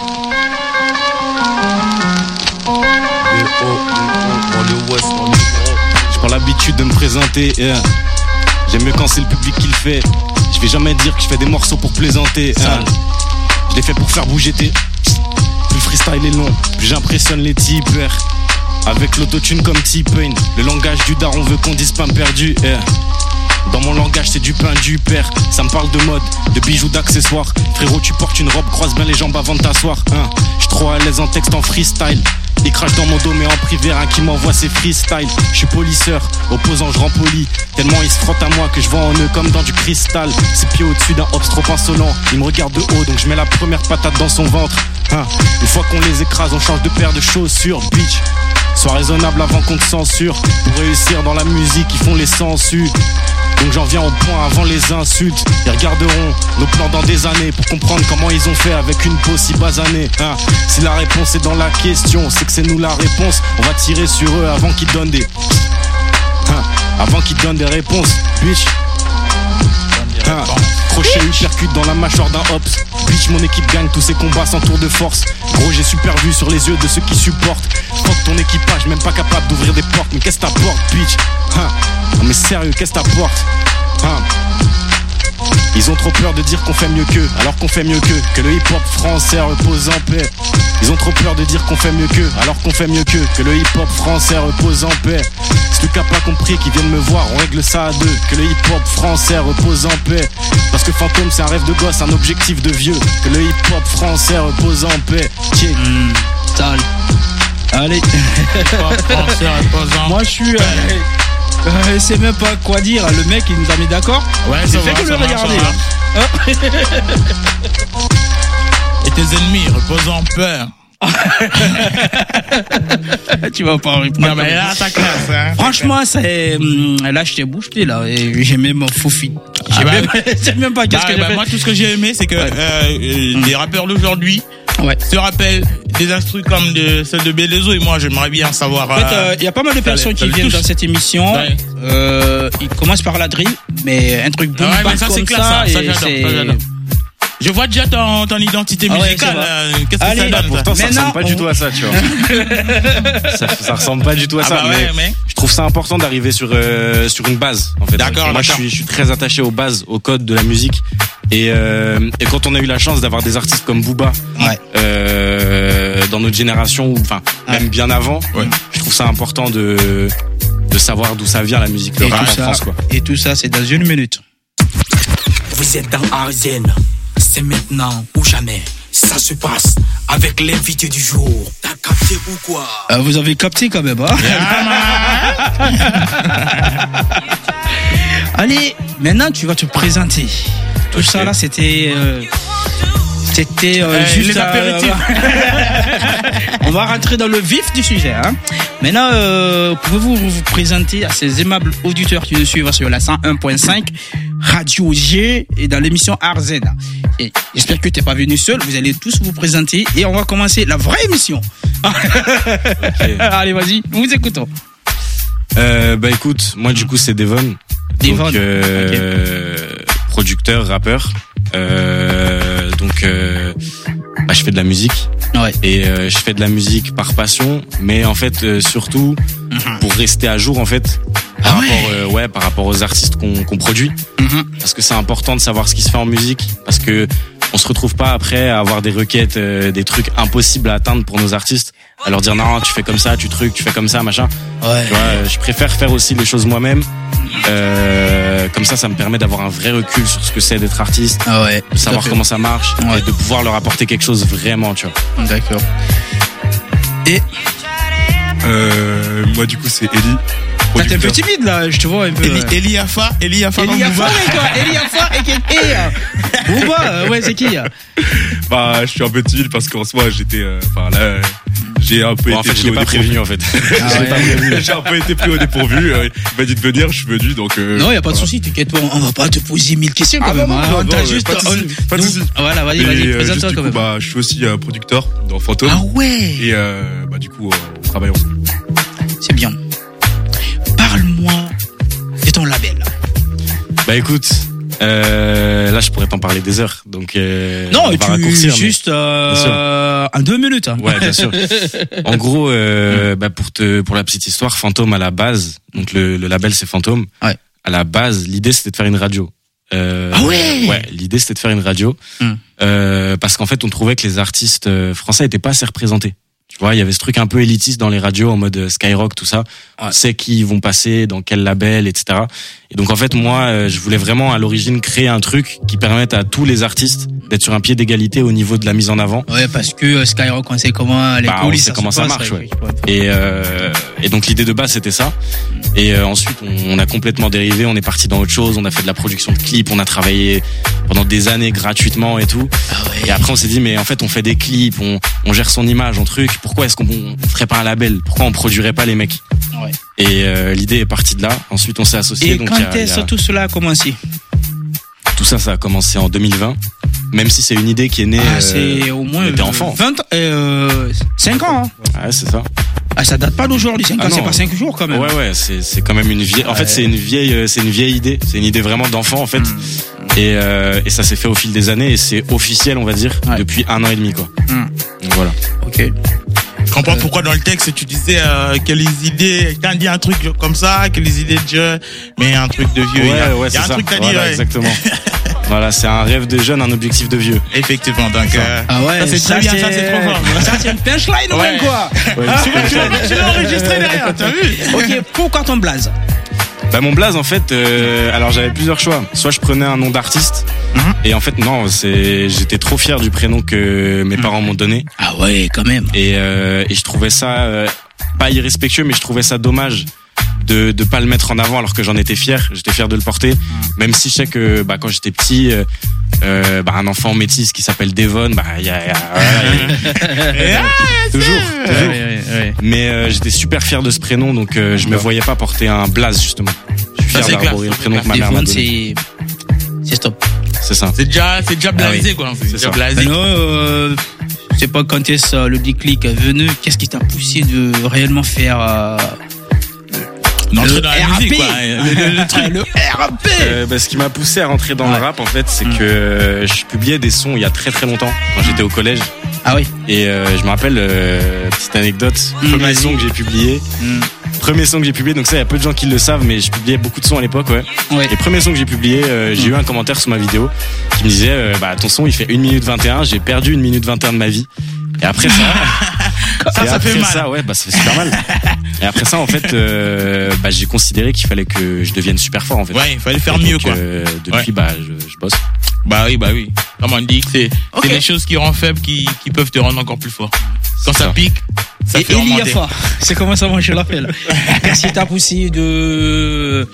Speaker 11: J'ai pas l'habitude de me présenter. Yeah. J'aime mieux quand c'est le public qui le fait. Je vais jamais dire que je fais des morceaux pour plaisanter. Yeah. Je les fais pour faire bouger tes. Plus le freestyle est long, plus j'impressionne les types. Avec l'autotune comme T-Pain. Le langage du daron veut qu'on dise pain perdu. Yeah. Dans mon langage c'est du pain du père. Ça me parle de mode, de bijoux, d'accessoires. Frérot tu portes une robe, croise bien les jambes avant de t'asseoir hein. J'suis trop à l'aise en texte en freestyle. Il crache dans mon dos mais en privé rien qui m'envoie ses freestyles. J'suis polisseur, opposant je rends poli. Tellement il se frotte à moi que je vois en eux comme dans du cristal. Ses pieds au-dessus d'un hops trop insolent. Il me regarde de haut donc je mets la première patate dans son ventre hein. Une fois qu'on les écrase on change de paire de chaussures bitch. Sois raisonnable avant qu'on te censure. Pour réussir dans la musique ils font les sensus. Donc j'en viens au point avant les insultes. Ils regarderont nos plans dans des années pour comprendre comment ils ont fait avec une peau si basanée hein. Si la réponse est dans la question, c'est que c'est nous la réponse. On va tirer sur eux avant qu'ils donnent des hein. Avant qu'ils donnent des réponses bitch hein. Crochet uppercut dans la mâchoire d'un hops. Bitch mon équipe gagne tous ces combats sans tour de force. Gros j'ai super vu sur les yeux de ceux qui supportent. Fuck ton équipage, même pas capable d'ouvrir des portes. Mais qu'est-ce que t'apportes bitch hein. Non mais sérieux qu'est-ce que t'apportes hein. Ils ont trop peur de dire qu'on fait mieux qu'eux, alors qu'on fait mieux qu'eux. Que le hip-hop français repose en paix. Ils ont trop peur de dire qu'on fait mieux qu'eux, alors qu'on fait mieux qu'eux. Que le hip-hop français repose en paix. Si le cas pas compris qu'ils viennent me voir, on règle ça à deux. Que le hip-hop français repose en paix. Parce que fantôme c'est un rêve de gosse, un objectif de vieux. Que le hip-hop français repose en paix. Tiens
Speaker 14: mmh, sale. Allez.
Speaker 7: Hip-hop français repose en
Speaker 14: Moi je suis... Euh, Euh, c'est même pas quoi dire, le mec il nous a mis d'accord.
Speaker 7: Ouais, ça va,
Speaker 14: fait que
Speaker 7: ça
Speaker 14: le
Speaker 7: va,
Speaker 14: regarder.
Speaker 7: ça va. Et tes ennemis reposent en peur.
Speaker 14: Tu vas pas répondre.
Speaker 7: Non mais là ta classe hein.
Speaker 14: Franchement c'est là je t'ai boosté là et j'ai même foufi.
Speaker 7: Ah,
Speaker 14: J'ai
Speaker 7: bah,
Speaker 14: même... même pas qu'est-ce
Speaker 7: bah,
Speaker 14: que j'ai
Speaker 7: bah,
Speaker 14: fait.
Speaker 7: moi tout ce que j'ai aimé c'est que ouais. euh, les rappeurs d'aujourd'hui
Speaker 14: ouais.
Speaker 7: se rappellent des instrus comme de celle de Bélézo et moi j'aimerais bien savoir.
Speaker 14: En fait, il euh, y a pas mal de personnes qui viennent touche. dans cette émission. Ouais. Euh, ils commencent par la drill, mais un truc boom
Speaker 7: ouais,
Speaker 14: bap
Speaker 7: ça,
Speaker 14: comme
Speaker 7: classe,
Speaker 14: ça.
Speaker 7: ça, ça, j'adore, ça j'adore. Je vois déjà ton, ton identité
Speaker 14: ah ouais,
Speaker 7: musicale. Euh, qu'est-ce que
Speaker 11: Allez,
Speaker 7: ça donne?
Speaker 11: Bah, pourtant, ça
Speaker 14: Maintenant,
Speaker 11: ressemble pas
Speaker 14: on...
Speaker 11: du tout à ça, tu vois. ça, ça ressemble pas du tout à
Speaker 7: ah
Speaker 11: ça.
Speaker 7: Bah
Speaker 11: mais,
Speaker 7: ouais, mais
Speaker 11: je trouve ça important d'arriver sur euh, sur une base. En fait,
Speaker 7: d'accord.
Speaker 11: Moi,
Speaker 7: d'accord.
Speaker 11: je suis, je suis très attaché aux bases, aux codes de la musique. Et, euh, et quand on a eu la chance d'avoir des artistes comme Booba
Speaker 14: ouais.
Speaker 11: euh, dans notre génération, ou enfin ouais. même bien avant, ouais. je trouve ça important de de savoir d'où ça vient la musique le rap en France, quoi.
Speaker 14: Et tout ça, c'est dans une minute.
Speaker 6: Vous êtes dans Arzen. C'est maintenant ou jamais. Ça se passe avec l'invité du jour. T'as capté ou quoi?
Speaker 14: euh, Vous avez capté quand même, hein? Allez, maintenant tu vas te présenter. Tout okay. ça là, c'était... Euh... C'était euh, euh, juste
Speaker 7: les apéritifs.
Speaker 14: Euh, on va rentrer dans le vif du sujet. Hein. Maintenant, euh, pouvez-vous vous présenter à ces aimables auditeurs qui nous suivent sur la cent un point cinq Radio G et dans l'émission R Z. Et j'espère que tu n'es pas venu seul. Vous allez tous vous présenter et on va commencer la vraie émission. Okay. Allez, vas-y, nous vous écoutons.
Speaker 11: Euh, bah écoute, moi du coup c'est Devon.
Speaker 14: Devon.
Speaker 11: Donc, euh, okay. Producteur, rappeur. Euh, donc euh, bah, je fais de la musique
Speaker 14: ouais.
Speaker 11: et euh, je fais de la musique par passion, mais en fait euh, surtout mm-hmm. pour rester à jour en fait par ah rapport ouais. Euh, ouais par rapport aux artistes qu'on qu'on produit
Speaker 14: mm-hmm.
Speaker 11: parce que c'est important de savoir ce qui se fait en musique parce que on se retrouve pas après à avoir des requêtes, euh, des trucs impossibles à atteindre pour nos artistes, à leur dire non tu fais comme ça, tu trucs, tu fais comme ça machin.
Speaker 14: Ouais.
Speaker 11: Tu vois, je préfère faire aussi les choses moi-même. Euh, comme ça, ça me permet d'avoir un vrai recul sur ce que c'est d'être artiste,
Speaker 14: ah ouais,
Speaker 11: de savoir comment ça marche,
Speaker 14: ouais.
Speaker 11: et de pouvoir leur apporter quelque chose vraiment, tu vois.
Speaker 14: D'accord. Et
Speaker 12: euh, moi, du coup, c'est Eli.
Speaker 14: T'es un peu timide là, je te vois un peu.
Speaker 7: Eli, Eli Yafa, Eli Yafa,
Speaker 14: Eli Yafa, Eli Yafa et Booba, ouais, c'est qui?
Speaker 12: Bah, je suis un peu timide parce qu'en soi, j'étais, enfin euh, là, J'ai un peu
Speaker 11: Bon, en
Speaker 12: été
Speaker 11: fait, je
Speaker 12: pris
Speaker 11: l'ai
Speaker 12: au
Speaker 11: pas
Speaker 12: dépourvu.
Speaker 11: prévenu, en fait.
Speaker 14: Ah
Speaker 11: Je l'ai
Speaker 14: ouais.
Speaker 11: pas prévenu.
Speaker 12: J'ai un peu été pris au dépourvu. euh, Il m'a dit de venir, je suis venu, donc. euh,
Speaker 14: Non, y a pas de
Speaker 12: voilà.
Speaker 14: souci, t'inquiète pas, on va pas te poser mille questions quand
Speaker 12: Ah
Speaker 14: même.
Speaker 12: non, non,
Speaker 14: hein.
Speaker 12: non,
Speaker 14: On t'a
Speaker 12: non,
Speaker 14: juste.
Speaker 12: pas de souci,
Speaker 14: on-
Speaker 12: pas de
Speaker 14: nous-
Speaker 12: souci.
Speaker 14: Voilà, vas-y,
Speaker 12: Et,
Speaker 14: vas-y,
Speaker 12: euh,
Speaker 14: présente-toi
Speaker 12: juste, du
Speaker 14: quand
Speaker 12: coup,
Speaker 14: même.
Speaker 12: bah, je suis aussi euh, producteur dans Fantôme.
Speaker 14: Ah ouais.
Speaker 12: Et euh, bah du coup, euh, on travaille ensemble.
Speaker 14: C'est bien. Parle-moi de ton label.
Speaker 11: Bah écoute, euh, là je pourrais t'en parler des heures, donc euh,
Speaker 14: Non,
Speaker 11: on va
Speaker 14: tu
Speaker 11: raccourcir, mais-
Speaker 14: juste euh, en deux minutes. hein.
Speaker 11: Ouais, bien sûr. En gros, euh, bah pour te pour la petite histoire, Fantôme à la base, donc le, le label c'est Fantôme.
Speaker 14: Ouais.
Speaker 11: À la base, l'idée c'était de faire une radio. Euh,
Speaker 14: Ah ouais.
Speaker 11: Ouais, l'idée c'était de faire une radio
Speaker 14: Hmm.
Speaker 11: euh, parce qu'en fait on trouvait que les artistes euh, français étaient pas assez représentés. Tu vois, il y avait ce truc un peu élitiste dans les radios en mode euh, Skyrock, tout ça. On sait qui ils vont passer, dans quel label, et cetera. Et donc en fait moi, euh, je voulais vraiment à l'origine créer un truc qui permette à tous les artistes d'être sur un pied d'égalité au niveau de la mise en avant.
Speaker 14: Ouais, parce que euh, Skyrock, on sait comment les
Speaker 11: Bah, on
Speaker 14: coulisses,
Speaker 11: sait
Speaker 14: ça
Speaker 11: comment
Speaker 14: se
Speaker 11: ça
Speaker 14: passe,
Speaker 11: marche, ouais.
Speaker 14: ouais.
Speaker 11: Et, euh, et donc l'idée de base c'était ça. Et euh, ensuite on, on a complètement dérivé, on est parti dans autre chose, on a fait de la production de clips, on a travaillé pendant des années gratuitement et tout. Et après on s'est dit mais en fait on fait des clips, on, on gère son image, on truc. Pourquoi est-ce qu'on on ferait pas un label? Pourquoi on produirait pas les mecs?
Speaker 14: Ouais.
Speaker 11: Et euh, l'idée est partie de là. Ensuite on s'est associés.
Speaker 14: Et
Speaker 11: donc
Speaker 14: quand
Speaker 11: il y a- il y
Speaker 14: est-ce
Speaker 11: a-
Speaker 14: que tout cela a commencé?
Speaker 11: tout ça ça a commencé en deux mille vingt. Même si c'est une idée qui est née.
Speaker 14: Ah,
Speaker 11: euh,
Speaker 14: c'est au moins
Speaker 11: on était enfant.
Speaker 14: vingt, euh, cinq ans. Hein.
Speaker 11: Ouais c'est ça.
Speaker 14: Ah, ça date pas d'aujourd'hui, cinq
Speaker 11: Ah
Speaker 14: ans, c'est
Speaker 11: non.
Speaker 14: pas cinq jours quand même.
Speaker 11: Ouais ouais, c'est c'est quand même une vieille. En
Speaker 14: Ouais.
Speaker 11: fait, c'est une vieille euh, c'est une vieille idée, c'est une idée vraiment d'enfant en fait.
Speaker 14: Mm.
Speaker 11: Et euh, et ça s'est fait au fil des années et c'est officiel, on va dire,
Speaker 14: Ouais.
Speaker 11: depuis un an et demi quoi.
Speaker 14: Mm.
Speaker 11: Donc voilà.
Speaker 14: OK.
Speaker 7: Je comprends pourquoi dans le texte tu disais euh, que les idées, quand on dit un truc comme ça, que les idées de jeu, mais un truc de vieux.
Speaker 11: Ouais
Speaker 7: il y a,
Speaker 11: ouais,
Speaker 7: il y a
Speaker 11: c'est
Speaker 7: un
Speaker 11: ça.
Speaker 7: truc t'as dit,
Speaker 11: Voilà,
Speaker 7: ouais.
Speaker 11: exactement. Voilà, c'est un rêve de jeune, un objectif de vieux.
Speaker 7: Effectivement, donc euh,
Speaker 14: Ah ouais,
Speaker 7: ça c'est
Speaker 14: ça,
Speaker 7: très bien, ça c'est trop fort.
Speaker 14: Ça c'est une punchline ou
Speaker 7: Ouais.
Speaker 14: même quoi?
Speaker 11: Ouais,
Speaker 7: Tu l'as- tu l'as- tu l'as enregistré derrière, t'as vu?
Speaker 14: OK, pourquoi ton blaze?
Speaker 11: Bah mon blaze en fait, euh, alors j'avais plusieurs choix. Soit je prenais un nom d'artiste, et en fait non, c'est j'étais trop fier du prénom que mes parents m'ont donné.
Speaker 14: Ah ouais, quand même.
Speaker 11: Et, euh, et je trouvais ça euh, pas irrespectueux, mais je trouvais ça dommage de de pas le mettre en avant alors que j'en étais fier. J'étais fier de le porter, même si je sais que bah quand j'étais petit, euh, euh, bah un enfant métis qui s'appelle Devon, bah il y a, y a- voilà, il y a- toujours, toujours.
Speaker 14: Ouais, ouais, ouais.
Speaker 11: Mais euh, j'étais super fier de ce prénom, donc euh, je me voyais pas porter un blaze justement. Je suis
Speaker 7: Ça,
Speaker 11: fier
Speaker 7: c'est clair,
Speaker 11: d'arborer le
Speaker 7: ça,
Speaker 11: prénom
Speaker 7: c'est
Speaker 11: que ma mère m'a
Speaker 14: Devon,
Speaker 11: donné.
Speaker 14: c'est c'est stop.
Speaker 11: C'est ça.
Speaker 7: C'est déjà, c'est déjà blasé
Speaker 14: Ah oui.
Speaker 7: quoi. C'est
Speaker 11: C'est
Speaker 7: déjà
Speaker 11: ça.
Speaker 7: blasé.
Speaker 14: Non, euh, je sais pas quand est-ce euh, le déclic est venu. Qu'est-ce qui t'a poussé de réellement faire euh,
Speaker 7: D'entrer
Speaker 14: le
Speaker 7: dans la
Speaker 14: R A P.
Speaker 7: musique, quoi. Le- le- le truc.
Speaker 14: Le R A P.
Speaker 11: Euh, bah, ce qui m'a poussé à rentrer dans
Speaker 14: Ouais.
Speaker 11: le rap en fait, c'est
Speaker 14: Mm.
Speaker 11: que euh, je publiais des sons il y a très très longtemps quand j'étais au collège.
Speaker 14: Ah oui.
Speaker 11: Et euh, je me rappelle, euh, petite anecdote,
Speaker 14: Mm,
Speaker 11: premier
Speaker 14: vas-y.
Speaker 11: son que j'ai publié,
Speaker 14: Mm.
Speaker 11: premier son que j'ai publié, donc ça il y a peu de gens qui le savent, mais je publiais beaucoup de sons à l'époque, ouais.
Speaker 14: Ouais.
Speaker 11: Et premier son que j'ai publié, euh, j'ai eu un commentaire sous ma vidéo qui me disait, euh, bah ton son il fait une minute vingt et un, j'ai perdu une minute vingt et un de ma vie. Et après ça,
Speaker 7: Ça,
Speaker 11: et
Speaker 7: ça
Speaker 11: après
Speaker 7: fait mal.
Speaker 11: ça, ouais, bah ça fait super mal. Et après ça, en fait, euh, bah j'ai considéré qu'il fallait que je devienne super fort en fait.
Speaker 7: Ouais, il fallait faire
Speaker 11: Et
Speaker 7: mieux
Speaker 11: donc,
Speaker 7: quoi.
Speaker 11: euh, depuis,
Speaker 7: Ouais.
Speaker 11: bah je, je bosse.
Speaker 7: Bah oui, bah oui. Comme on dit, c'est
Speaker 14: Ok.
Speaker 7: c'est les choses qui rendent faible qui, qui peuvent te rendre encore plus fort. Quand
Speaker 11: C'est
Speaker 7: ça,
Speaker 11: ça.
Speaker 7: pique, ça
Speaker 14: Et
Speaker 7: fait remonter.
Speaker 14: Eliafa, c'est comment ça moi je l'appelle. Qu'est-ce qui t'a poussé de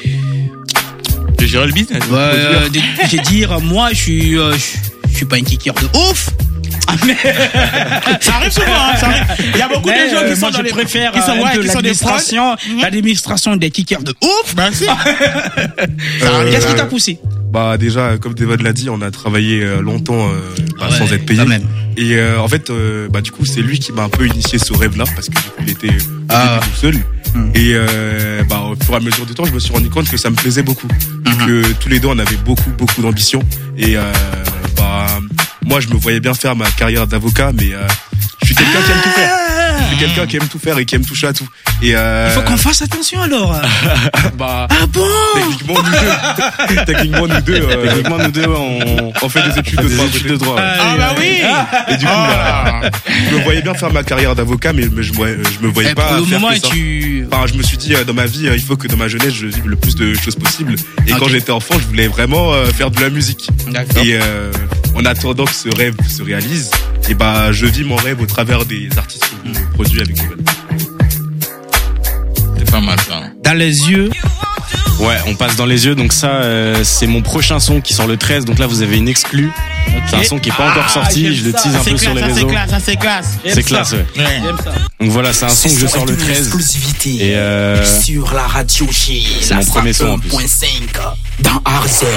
Speaker 7: De gérer le business.
Speaker 14: euh, de, de dire moi je suis euh, je, je suis pas un kicker de ouf. Ah, mais...
Speaker 7: Ça arrive souvent, hein, ça arrive. Il y a beaucoup
Speaker 14: Mais,
Speaker 7: de gens
Speaker 14: euh,
Speaker 7: qui
Speaker 14: moi,
Speaker 7: sont dans
Speaker 14: je
Speaker 7: les
Speaker 14: préfère
Speaker 7: qui sont,
Speaker 14: euh,
Speaker 7: ouais,
Speaker 14: un peu
Speaker 7: qui sont des prods.
Speaker 14: l'administration, l'administration des kickers de ouf.
Speaker 7: Bah si.
Speaker 12: Euh,
Speaker 14: Qu'est-ce qui t'a poussé?
Speaker 12: Bah déjà, comme Devon l'a dit, on a travaillé euh, longtemps euh, bah,
Speaker 14: Ouais,
Speaker 12: sans être payé.
Speaker 14: quand même.
Speaker 12: Et euh, en fait, euh, bah du coup, c'est lui qui m'a un peu initié ce rêve-là parce que du coup, il était au
Speaker 14: Ah.
Speaker 12: début tout seul.
Speaker 14: Hmm.
Speaker 12: Et euh, bah au fur et à mesure du temps, je me suis rendu compte que ça me plaisait beaucoup,
Speaker 14: Mhm.
Speaker 12: que tous les deux on avait beaucoup beaucoup d'ambition. Et euh, bah moi, je me voyais bien faire ma carrière d'avocat, mais euh, je suis quelqu'un qui aime tout faire. Je suis quelqu'un qui aime tout faire et qui aime toucher à tout. Et euh,
Speaker 14: Il faut qu'on fasse attention alors.
Speaker 12: bah
Speaker 14: Ah bon?
Speaker 12: techniquement nous deux, techniquement nous deux, euh,
Speaker 11: Techniquement, nous deux, on,
Speaker 12: on fait des études de
Speaker 11: des
Speaker 12: droit.
Speaker 11: études de droit. ouais.
Speaker 7: Ah bah oui.
Speaker 12: Et du coup,
Speaker 7: Ah.
Speaker 12: bah, je me voyais bien faire ma carrière d'avocat, mais, mais je, me voyais- je me voyais
Speaker 14: Eh,
Speaker 12: pas
Speaker 14: pour le
Speaker 12: faire
Speaker 14: moment,
Speaker 12: que ça.
Speaker 14: tu.
Speaker 12: Enfin, je me suis dit, euh, dans ma vie, euh, il faut que dans ma jeunesse, je vive le plus de choses possibles. Et
Speaker 14: Ok.
Speaker 12: quand j'étais enfant, je voulais vraiment euh, faire de la musique.
Speaker 14: D'accord.
Speaker 12: Et euh, en attendant que ce rêve se réalise, et bah, je vis mon rêve au travers des artistes que je produis avec Devon.
Speaker 7: C'est pas mal ça.
Speaker 14: Dans les yeux
Speaker 11: Ouais, on passe dans les yeux. Donc ça, euh, c'est mon prochain son qui sort le treize. Donc là, vous avez une exclue. Okay. C'est un son qui est pas ah, encore sorti. Je le tease un peu
Speaker 7: classe,
Speaker 11: sur les
Speaker 7: ça
Speaker 11: réseaux.
Speaker 7: C'est classe, ça c'est classe.
Speaker 11: C'est classe, ouais. ouais. Donc voilà, c'est un son que je sors le treize. Et euh,
Speaker 6: sur la radio J.
Speaker 11: C'est mon premier son en plus.
Speaker 6: un point cinq dans Arzen.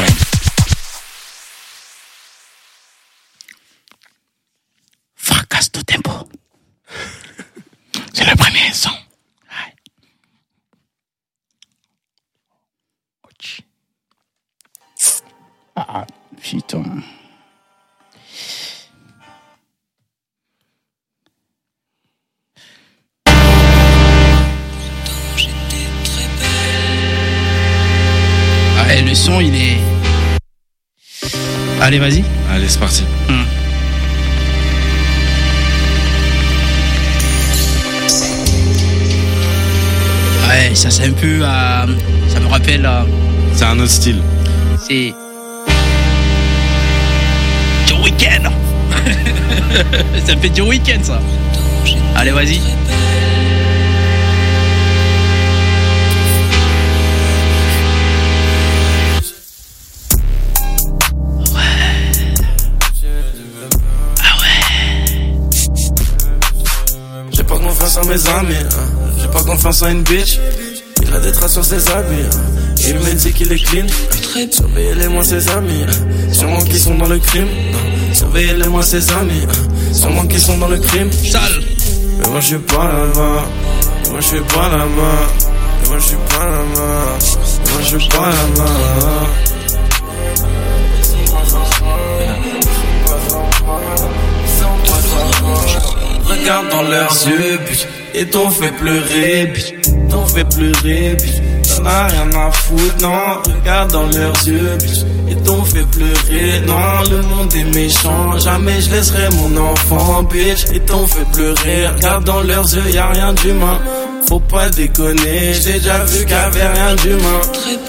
Speaker 7: Fracasse de tempo. C'est le premier son. Ah, putain. Ah, et le son, il est... Allez, vas-y.
Speaker 11: Allez, c'est parti. Hum.
Speaker 14: Ouais, ça c'est un peu... Euh, ça me rappelle... Euh,
Speaker 11: c'est un autre style.
Speaker 14: C'est... Du week-end. Ça fait du week-end, ça. Allez, vas-y.
Speaker 5: J'ai pas confiance en mes amis, hein. J'ai pas confiance en une bitch. Il a des traces sur ses habits, hein. Il me dit qu'il est clean. Surveillez-les moi ses amis, hein. Sûrement qu'ils sont dans le crime, hein. Surveillez-les moi ses amis, hein. Sûrement qu'ils sont dans le crime.
Speaker 14: Sale.
Speaker 5: Mais moi je suis pas là-bas. Mais moi je suis pas là-bas. Mais moi je suis pas là-bas. Mais moi je suis pas là-bas. Regarde dans leurs yeux, bitch, et t'ont fait pleurer, bitch, t'ont fait pleurer, bitch, t'en as rien à foutre, non. Regarde dans leurs yeux, bitch, et t'ont fait pleurer, non. Le monde est méchant, jamais je laisserai mon enfant, bitch, et t'ont fait pleurer. Regarde dans leurs yeux, y'a rien d'humain, faut pas déconner, j'ai déjà vu qu'il y avait rien d'humain.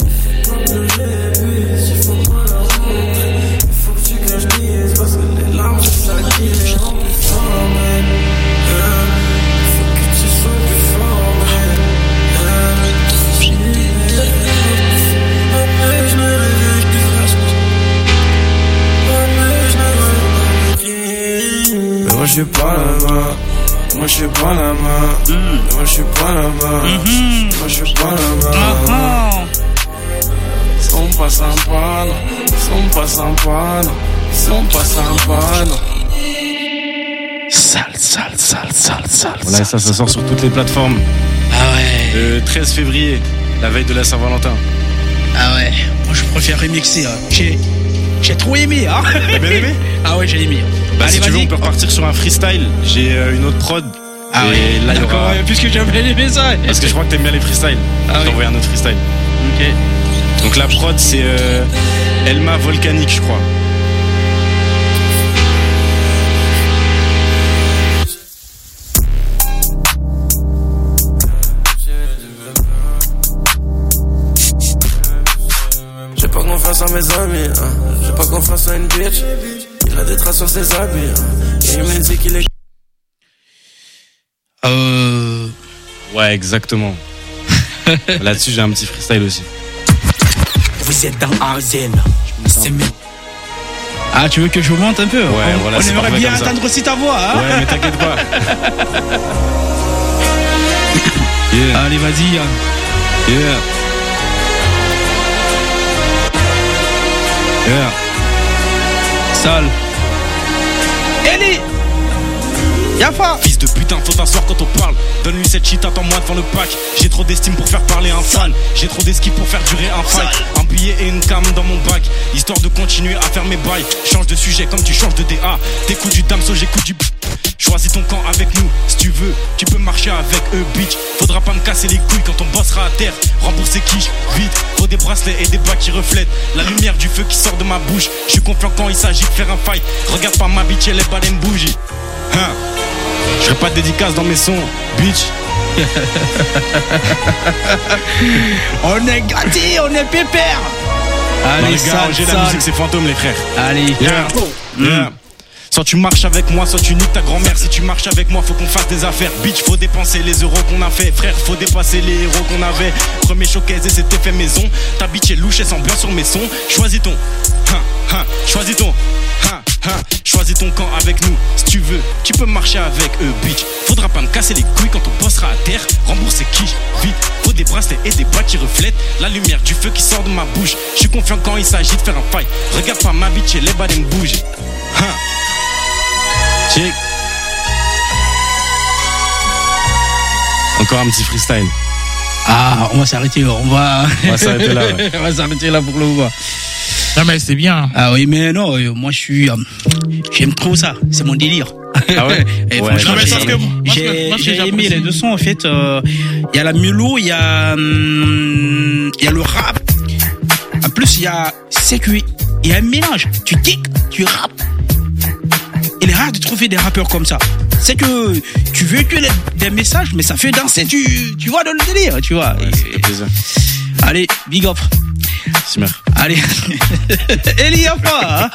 Speaker 5: Moi je suis pas là-bas, moi je suis pas là-bas, mm. Moi je suis pas là-bas, mm-hmm. Moi je suis pas là-bas. Ils sont pas sympas, non. Ils sont pas sympas, non. Ils sont pas sympas, non.
Speaker 7: Sale, sale, sale, sale, sale.
Speaker 11: Voilà, ça, ça sort sur toutes les plateformes.
Speaker 14: Ah ouais.
Speaker 11: Le treize février, la veille de la Saint-Valentin.
Speaker 14: Ah ouais, moi je préfère remixer. Hein. J'ai, j'ai trop aimé, hein.
Speaker 11: T'as bien aimé?
Speaker 14: Ah ouais, j'ai aimé.
Speaker 11: Bah,
Speaker 14: allez,
Speaker 11: si tu
Speaker 14: vas-y.
Speaker 11: veux, on peut repartir sur un freestyle. J'ai euh, une autre prod.
Speaker 14: Ah
Speaker 11: et
Speaker 14: ouais,
Speaker 11: là, il y
Speaker 14: d'accord,
Speaker 11: aura...
Speaker 14: ouais, puisque j'ai bien aimé ça.
Speaker 11: Parce que je crois que t'aimes bien les freestyles.
Speaker 14: Ah
Speaker 11: je
Speaker 14: oui.
Speaker 11: t'ai envoyé un autre freestyle.
Speaker 14: Ok.
Speaker 11: Donc la prod, c'est euh, Elma Volcanique, je crois.
Speaker 5: J'ai pas confiance en mes amis, hein. J'ai pas confiance en une bitch. Il a des traces sur ses habits, hein. Et il me dit qu'il est...
Speaker 14: Euh...
Speaker 11: Ouais, exactement. Là-dessus, j'ai un petit freestyle aussi.
Speaker 6: Vous êtes dans Arzen. C'est mes...
Speaker 14: Ah, tu veux que je monte un peu?
Speaker 11: Ouais,
Speaker 14: on,
Speaker 11: voilà.
Speaker 14: On aimerait bien
Speaker 11: entendre
Speaker 14: entendre aussi ta voix, hein.
Speaker 11: Ouais, mais t'inquiète pas. Yeah.
Speaker 14: Allez, vas-y. Hein.
Speaker 11: Yeah. Yeah.
Speaker 14: Sale. Ellie. Yafa.
Speaker 11: Fils de putain, faut t'asseoir quand on parle. Donne-lui cette shit, attends-moi devant le pack. J'ai trop d'estime pour faire parler un fan. J'ai trop d'esquive pour faire durer un fight. Un billet et une cam dans mon bac, histoire de continuer à faire mes bails. Change de sujet comme tu changes de D A. T'écoutes du damso, j'écoute du... Choisis ton camp avec nous, si tu veux, tu peux marcher avec eux, bitch. Faudra pas me casser les couilles quand on bossera à terre. Rembourser quiche, vite, faut des bracelets et des bas qui reflètent la lumière du feu qui sort de ma bouche. Je suis confiant quand il s'agit de faire un fight. Regarde pas ma bitch, elle est pas d'une bougie. Hein, je ferai pas de dédicace dans mes sons, bitch.
Speaker 14: On est gâtés, on est pépère.
Speaker 11: Allez,
Speaker 14: Allez,
Speaker 11: les gars, j'ai la musique, c'est fantôme, les frères.
Speaker 14: Allez,
Speaker 11: yeah. Yeah. Soit tu marches avec moi, soit tu niques ta grand-mère. Si tu marches avec moi, faut qu'on fasse des affaires. Bitch, faut dépenser les euros qu'on a fait. Frère, faut dépasser les héros qu'on avait. Premier showcase et c'était fait maison. Ta bitch est louche et sent bien sur mes sons. Choisis ton, hein, hein, choisis ton, hein, hein, choisis ton camp avec nous. Si tu veux, tu peux marcher avec eux, bitch. Faudra pas me casser les couilles quand on bossera à terre. Rembourser qui, vite. Faut des bracelets et des boîtes qui reflètent la lumière du feu qui sort de ma bouche. Je suis confiant quand il s'agit de faire un fight. Regarde pas ma bitch et les badins bougent. Hein. Check. Encore un petit freestyle.
Speaker 14: Ah, on va s'arrêter, on va.
Speaker 11: On va s'arrêter là. Ouais.
Speaker 14: On va s'arrêter là pour le voir.
Speaker 7: Non mais c'est bien.
Speaker 14: Ah oui, mais non, moi je suis, euh, j'aime trop ça, c'est mon délire.
Speaker 11: Ah ouais.
Speaker 14: Et
Speaker 11: ouais,
Speaker 14: franchement,
Speaker 11: non,
Speaker 14: j'ai,
Speaker 7: que, moi,
Speaker 14: j'ai,
Speaker 7: moi,
Speaker 14: j'ai
Speaker 7: j'ai
Speaker 14: aimé les deux sons en fait. Il euh, y a la mélodie, il y a, il hum, y a le rap. En plus, il y a, c'est que il y a un mélange. Tu kicks, tu rappes. Il est rare de trouver des rappeurs comme ça. C'est que tu veux que des messages, mais ça fait danser. Tu, tu vois dans le délire, tu vois.
Speaker 11: Ouais, c'est plaisir.
Speaker 14: Allez, big up.
Speaker 11: Simer.
Speaker 14: Allez, Eliafa.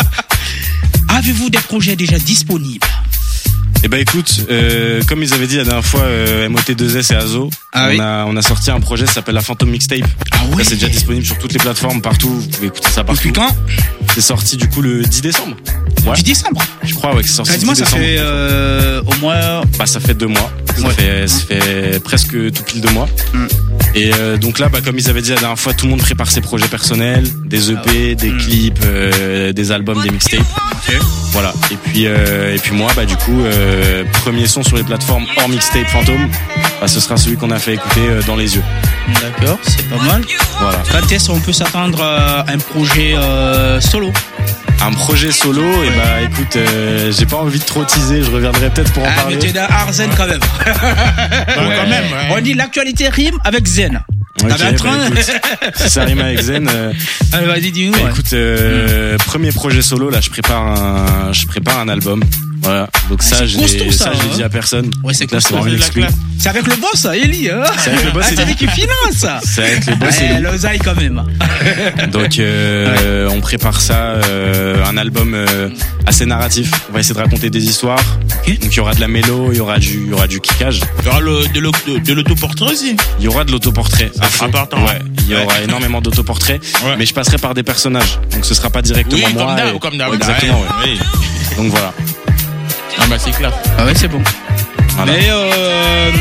Speaker 14: Avez-vous des projets déjà disponibles?
Speaker 11: Eh ben écoute, euh, comme ils avaient dit la dernière fois, euh, M O T deux S et Azo,
Speaker 14: ah,
Speaker 11: on,
Speaker 14: oui.
Speaker 11: a, on a sorti un projet qui s'appelle la Phantom Mixtape.
Speaker 14: Ah oui.
Speaker 11: Là, c'est déjà disponible sur toutes les plateformes, partout. Vous pouvez écouter ça partout.
Speaker 14: Depuis quand?
Speaker 11: C'est sorti du coup le dix décembre.
Speaker 14: Ouais. Du décembre.
Speaker 11: Je crois ouais que c'est sorti.
Speaker 14: Quasiment,
Speaker 11: le dix
Speaker 14: ça
Speaker 11: décembre.
Speaker 14: fait euh, au moins.
Speaker 11: Bah ça fait deux mois. Ça,
Speaker 14: ouais.
Speaker 11: fait, ça fait presque tout pile deux mois. Mm. Et euh, donc là, bah comme ils avaient dit la dernière fois, tout le monde prépare ses projets personnels, des E P, ah ouais. des mm. clips, euh, des albums, des mixtapes.
Speaker 14: Okay.
Speaker 11: Voilà. Et puis euh, et puis moi, bah du coup, euh, premier son sur les plateformes hors mixtape Fantôme, bah ce sera celui qu'on a fait écouter euh, dans les yeux.
Speaker 14: D'accord, c'est pas mal.
Speaker 11: Voilà.
Speaker 14: Quand est-ce qu'on peut s'attendre à un projet euh, solo?
Speaker 11: Un projet solo, ouais. Et bah écoute, euh, j'ai pas envie de trop teaser, je reviendrai peut-être pour en
Speaker 14: ah,
Speaker 11: parler.
Speaker 14: Mais t'es dans Arzen quand même.
Speaker 7: ouais. Quand même ouais.
Speaker 14: On dit l'actualité rime avec Zen.
Speaker 11: Okay, bah écoute, si ça rime avec Zen. Euh,
Speaker 14: Allez, vas-y, dis-nous.
Speaker 11: Bah
Speaker 14: ouais.
Speaker 11: Écoute, euh, mmh. premier projet solo, là, je prépare un, je prépare un album. Voilà. Donc ça, je l'ai, ça, ça, je l'ai dit à personne.
Speaker 14: Ouais, c'est
Speaker 11: là, c'est vraiment l'exclu.
Speaker 14: C'est avec le boss, Eli, hein.
Speaker 11: C'est avec le boss.
Speaker 14: Ah, c'est lui qui finance.
Speaker 11: C'est avec le boss.
Speaker 14: Ouais, l'oseille quand même.
Speaker 11: Donc, euh, ouais. on prépare ça, euh, un album euh, assez narratif. On va essayer de raconter des histoires. Okay. Donc, il y aura de la mélo, il y aura du, il y aura du kickage.
Speaker 7: Il y aura le, de, l'auto, de l'autoportrait aussi.
Speaker 11: Il y aura de l'autoportrait.
Speaker 7: C'est important.
Speaker 11: Ouais. Il y aura ouais. énormément d'autoportraits. Ouais. Mais je passerai par des personnages. Donc, ce sera pas directement
Speaker 7: oui,
Speaker 11: moi.
Speaker 7: Comme d'hab,
Speaker 11: et...
Speaker 7: comme d'hab.
Speaker 11: Exactement, ouais.
Speaker 7: Oui.
Speaker 11: Donc, voilà.
Speaker 7: Ah bah c'est clair.
Speaker 14: Ah ouais, c'est bon.
Speaker 11: Voilà.
Speaker 14: Mais euh,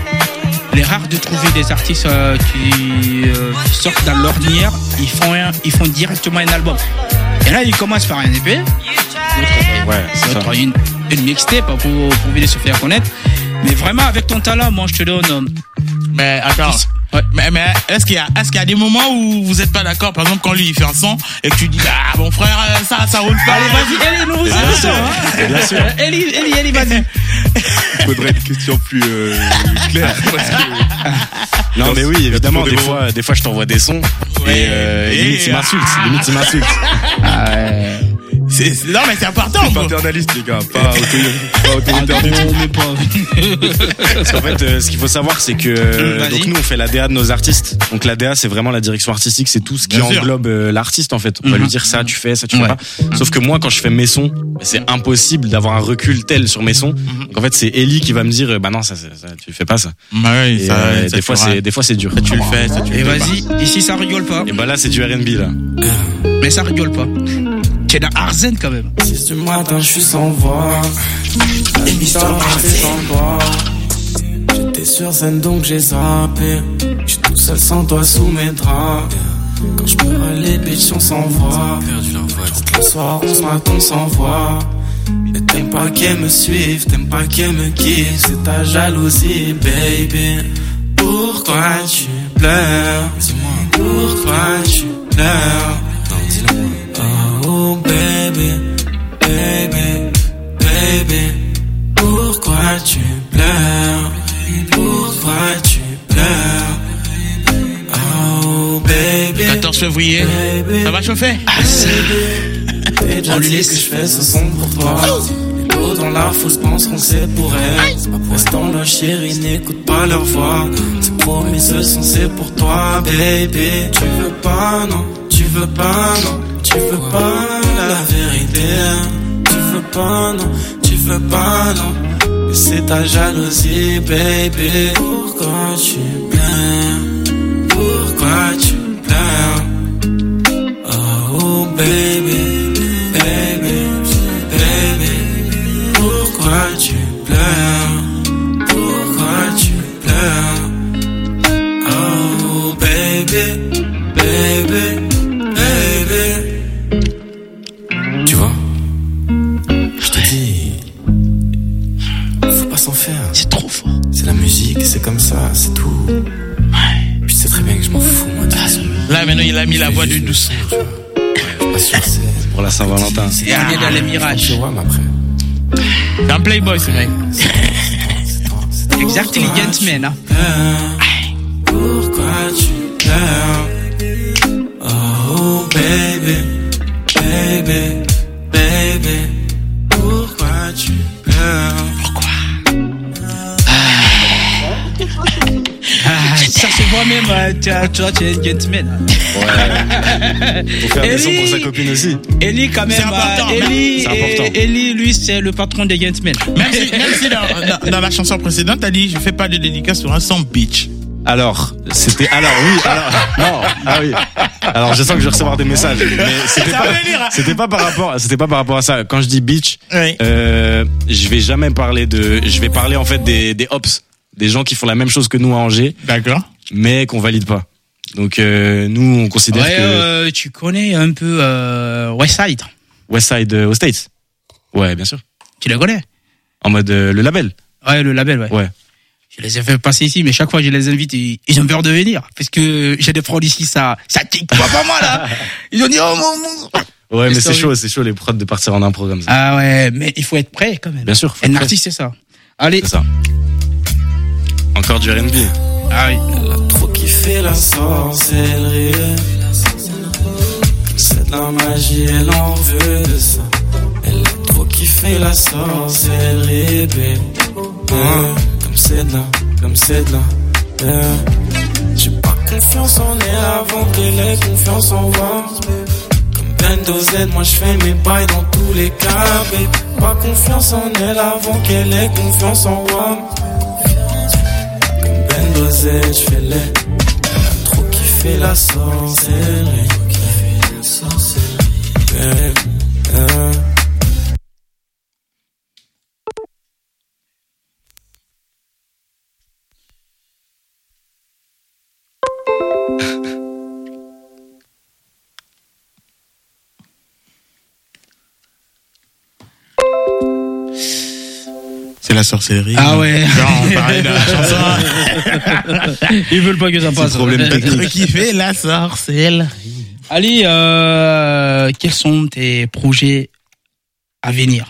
Speaker 14: il est rare de trouver des artistes euh, qui, euh, qui sortent dans l'ordinaire, ils font un, ils font directement un album. Et là, ils commencent par un E P, l'autre,
Speaker 11: ouais, c'est
Speaker 14: l'autre
Speaker 11: ça.
Speaker 14: une, une mixtape pour pour venir se faire connaître. Mais vraiment, avec ton talent, moi, je te donne. Euh,
Speaker 7: mais attends. Ouais. Mais, mais est-ce qu'il y a, est-ce qu'il y a des moments où vous êtes pas d'accord, par exemple quand lui il fait un son et que tu dis ah mon frère ça ça roule pas.
Speaker 14: Allez vas-y Eli nous
Speaker 11: ah, son, hein. Bien sûr.
Speaker 14: Eli Eli Eli vas-y.
Speaker 12: Il faudrait une question plus euh, claire parce que...
Speaker 11: Non mais oui évidemment des, des fois des fois je t'envoie des sons ouais. et, euh, et limite il m'insulte limite il m'insulte.
Speaker 14: Ah ouais.
Speaker 7: C'est, c'est, non mais c'est important.
Speaker 12: C'est paternaliste les gars, pas autoritaire du tout.
Speaker 11: Parce qu'en fait, euh, ce qu'il faut savoir, c'est que euh, donc nous on fait la D A de nos artistes. Donc la D A c'est vraiment la direction artistique, c'est tout ce qui Bien englobe euh, l'artiste en fait. On mm-hmm. va lui dire ça, tu fais ça, tu ouais. fais pas. Mm-hmm. Sauf que moi quand je fais mes sons, c'est impossible d'avoir un recul tel sur mes sons. Mm-hmm. Donc en fait c'est Eli qui va me dire bah non ça, ça, ça tu fais pas ça.
Speaker 7: Bah oui,
Speaker 11: et,
Speaker 7: ça,
Speaker 11: euh,
Speaker 7: ça
Speaker 11: des fois c'est des fois c'est dur.
Speaker 7: Ça, tu le fais, ça tu le
Speaker 14: fais. Et
Speaker 7: vas-y,
Speaker 14: pas. Ici ça rigole pas.
Speaker 11: Et bah là c'est du R and B là.
Speaker 14: Mais ça rigole pas. T'es dans Arzen quand même.
Speaker 5: six du matin, je suis sans voix. L'émission c'est sans toi. J'étais sur scène donc j'ai zappé. J'suis tout seul sans toi sous mes draps. Quand j'pleure les bitches on s'envoie. Le soir on se mate on s'envoie. Et t'aimes pas qu'elles me suivent, t'aimes pas qu'elles me kiffent. C'est ta jalousie baby. Pourquoi tu pleures? Dis-moi pourquoi tu pleures? Non dis-le. Oh baby, baby, baby, pourquoi tu pleures? Pourquoi tu pleures? Oh baby,
Speaker 7: quatorze février, baby, ça va chauffer?
Speaker 5: Ah, on lui laisse que je fais ce son pour toi. Les mots dans la foule penseront que c'est pour elle. Reste dans leur chérie, n'écoute pas leur voix. C'est promis, ce son c'est pour toi, baby. Tu veux pas, non, tu veux pas, non. Tu veux pas la vérité, tu veux pas, non, tu veux pas, non. Mais c'est ta jalousie, baby. Pourquoi tu pleures? Pourquoi tu pleures? Oh, baby, baby, baby. Pourquoi tu pleures? Pourquoi tu pleures? Oh, baby, baby, baby. Tu vois, je te dis, faut pas s'en faire.
Speaker 14: C'est trop fort.
Speaker 5: C'est la musique, c'est comme ça, c'est tout. Ouais. Puis tu sais très bien que je m'en fous, moi.
Speaker 7: Là, maintenant, il a mis la voix de douce.
Speaker 5: Pas sûr, c'est
Speaker 11: pour la Saint-Valentin.
Speaker 14: C'est dernier dans les mirages.
Speaker 5: Tu vois, mais après.
Speaker 7: C'est un playboy, ce mec.
Speaker 14: Exactly, gentleman, hein.
Speaker 5: Pourquoi tu pleures? Oh, baby, baby, baby. Pourquoi tu pleures?
Speaker 14: Pourquoi? Ah, ça se voit même, euh, tu as- toi, tu es un gentleman.
Speaker 11: Ouais. Faut faire des sons pour sa copine aussi.
Speaker 14: Ellie, quand même,
Speaker 7: C'est important,
Speaker 14: euh, Ellie,
Speaker 11: c'est important.
Speaker 14: et- Ellie, lui, c'est le patron des gentlemen.
Speaker 7: Même si, même si dans, dans, dans la chanson précédente, t'as dit, je fais pas de dédicace sur un son bitch.
Speaker 11: Alors, c'était, alors oui, alors, non, ah oui. Alors, je sens que je vais recevoir des messages, mais c'était
Speaker 7: Ça
Speaker 11: pas,
Speaker 7: veut dire, hein.
Speaker 11: c'était pas par rapport, c'était pas par rapport à ça. Quand je dis bitch,
Speaker 7: Oui.
Speaker 11: euh, je vais jamais parler de, je vais parler en fait des, des ops, des gens qui font la même chose que nous à Angers,
Speaker 7: D'accord.
Speaker 11: mais qu'on valide pas. Donc, euh, nous, on considère
Speaker 14: Ouais,
Speaker 11: que
Speaker 14: euh, tu connais un peu euh, Westside.
Speaker 11: Westside euh, aux States. Ouais, bien sûr.
Speaker 14: Tu le connais?
Speaker 11: En mode euh, le label.
Speaker 14: Ouais, le label, ouais.
Speaker 11: Ouais.
Speaker 14: Je les ai fait passer ici, mais chaque fois que je les invite, ils, ils ont peur de venir. Parce que j'ai des prods ici, ça, ça tique pas pour moi, là. Ils ont dit, oh mon, mon.
Speaker 11: Ouais, mais
Speaker 14: Et
Speaker 11: c'est
Speaker 14: ça,
Speaker 11: chaud, c'est chaud les prods de partir en impro comme ça.
Speaker 14: Ah ouais, mais il faut être prêt, quand même.
Speaker 11: Bien sûr. faut
Speaker 14: Un
Speaker 11: être prêt.
Speaker 14: artiste, c'est ça. Allez.
Speaker 11: C'est ça. Encore du R and B.
Speaker 14: Ah oui.
Speaker 5: Elle a trop kiffé la sorcellerie. C'est de la magie, elle en veut de ça. Elle a trop kiffé la sorcellerie, baby. Hein, comme c'est de là, comme c'est de là. Yeah. J'ai pas confiance en elle avant qu'elle ait confiance en moi. Comme Bendo Z, moi je fais mes bails dans tous les cas, baby. Pas confiance en elle avant qu'elle ait confiance en moi. Bendo Z, j'fais les. Elle a trop kiffé la sorcellerie. Yeah, yeah.
Speaker 7: C'est la sorcellerie.
Speaker 14: Ah ouais.
Speaker 7: Genre, on parlait de la chanson.
Speaker 14: Ils veulent pas que ça passe.
Speaker 11: problème technique.
Speaker 7: Qui fait la sorcellerie.
Speaker 14: Ali, euh, quels sont tes projets à venir?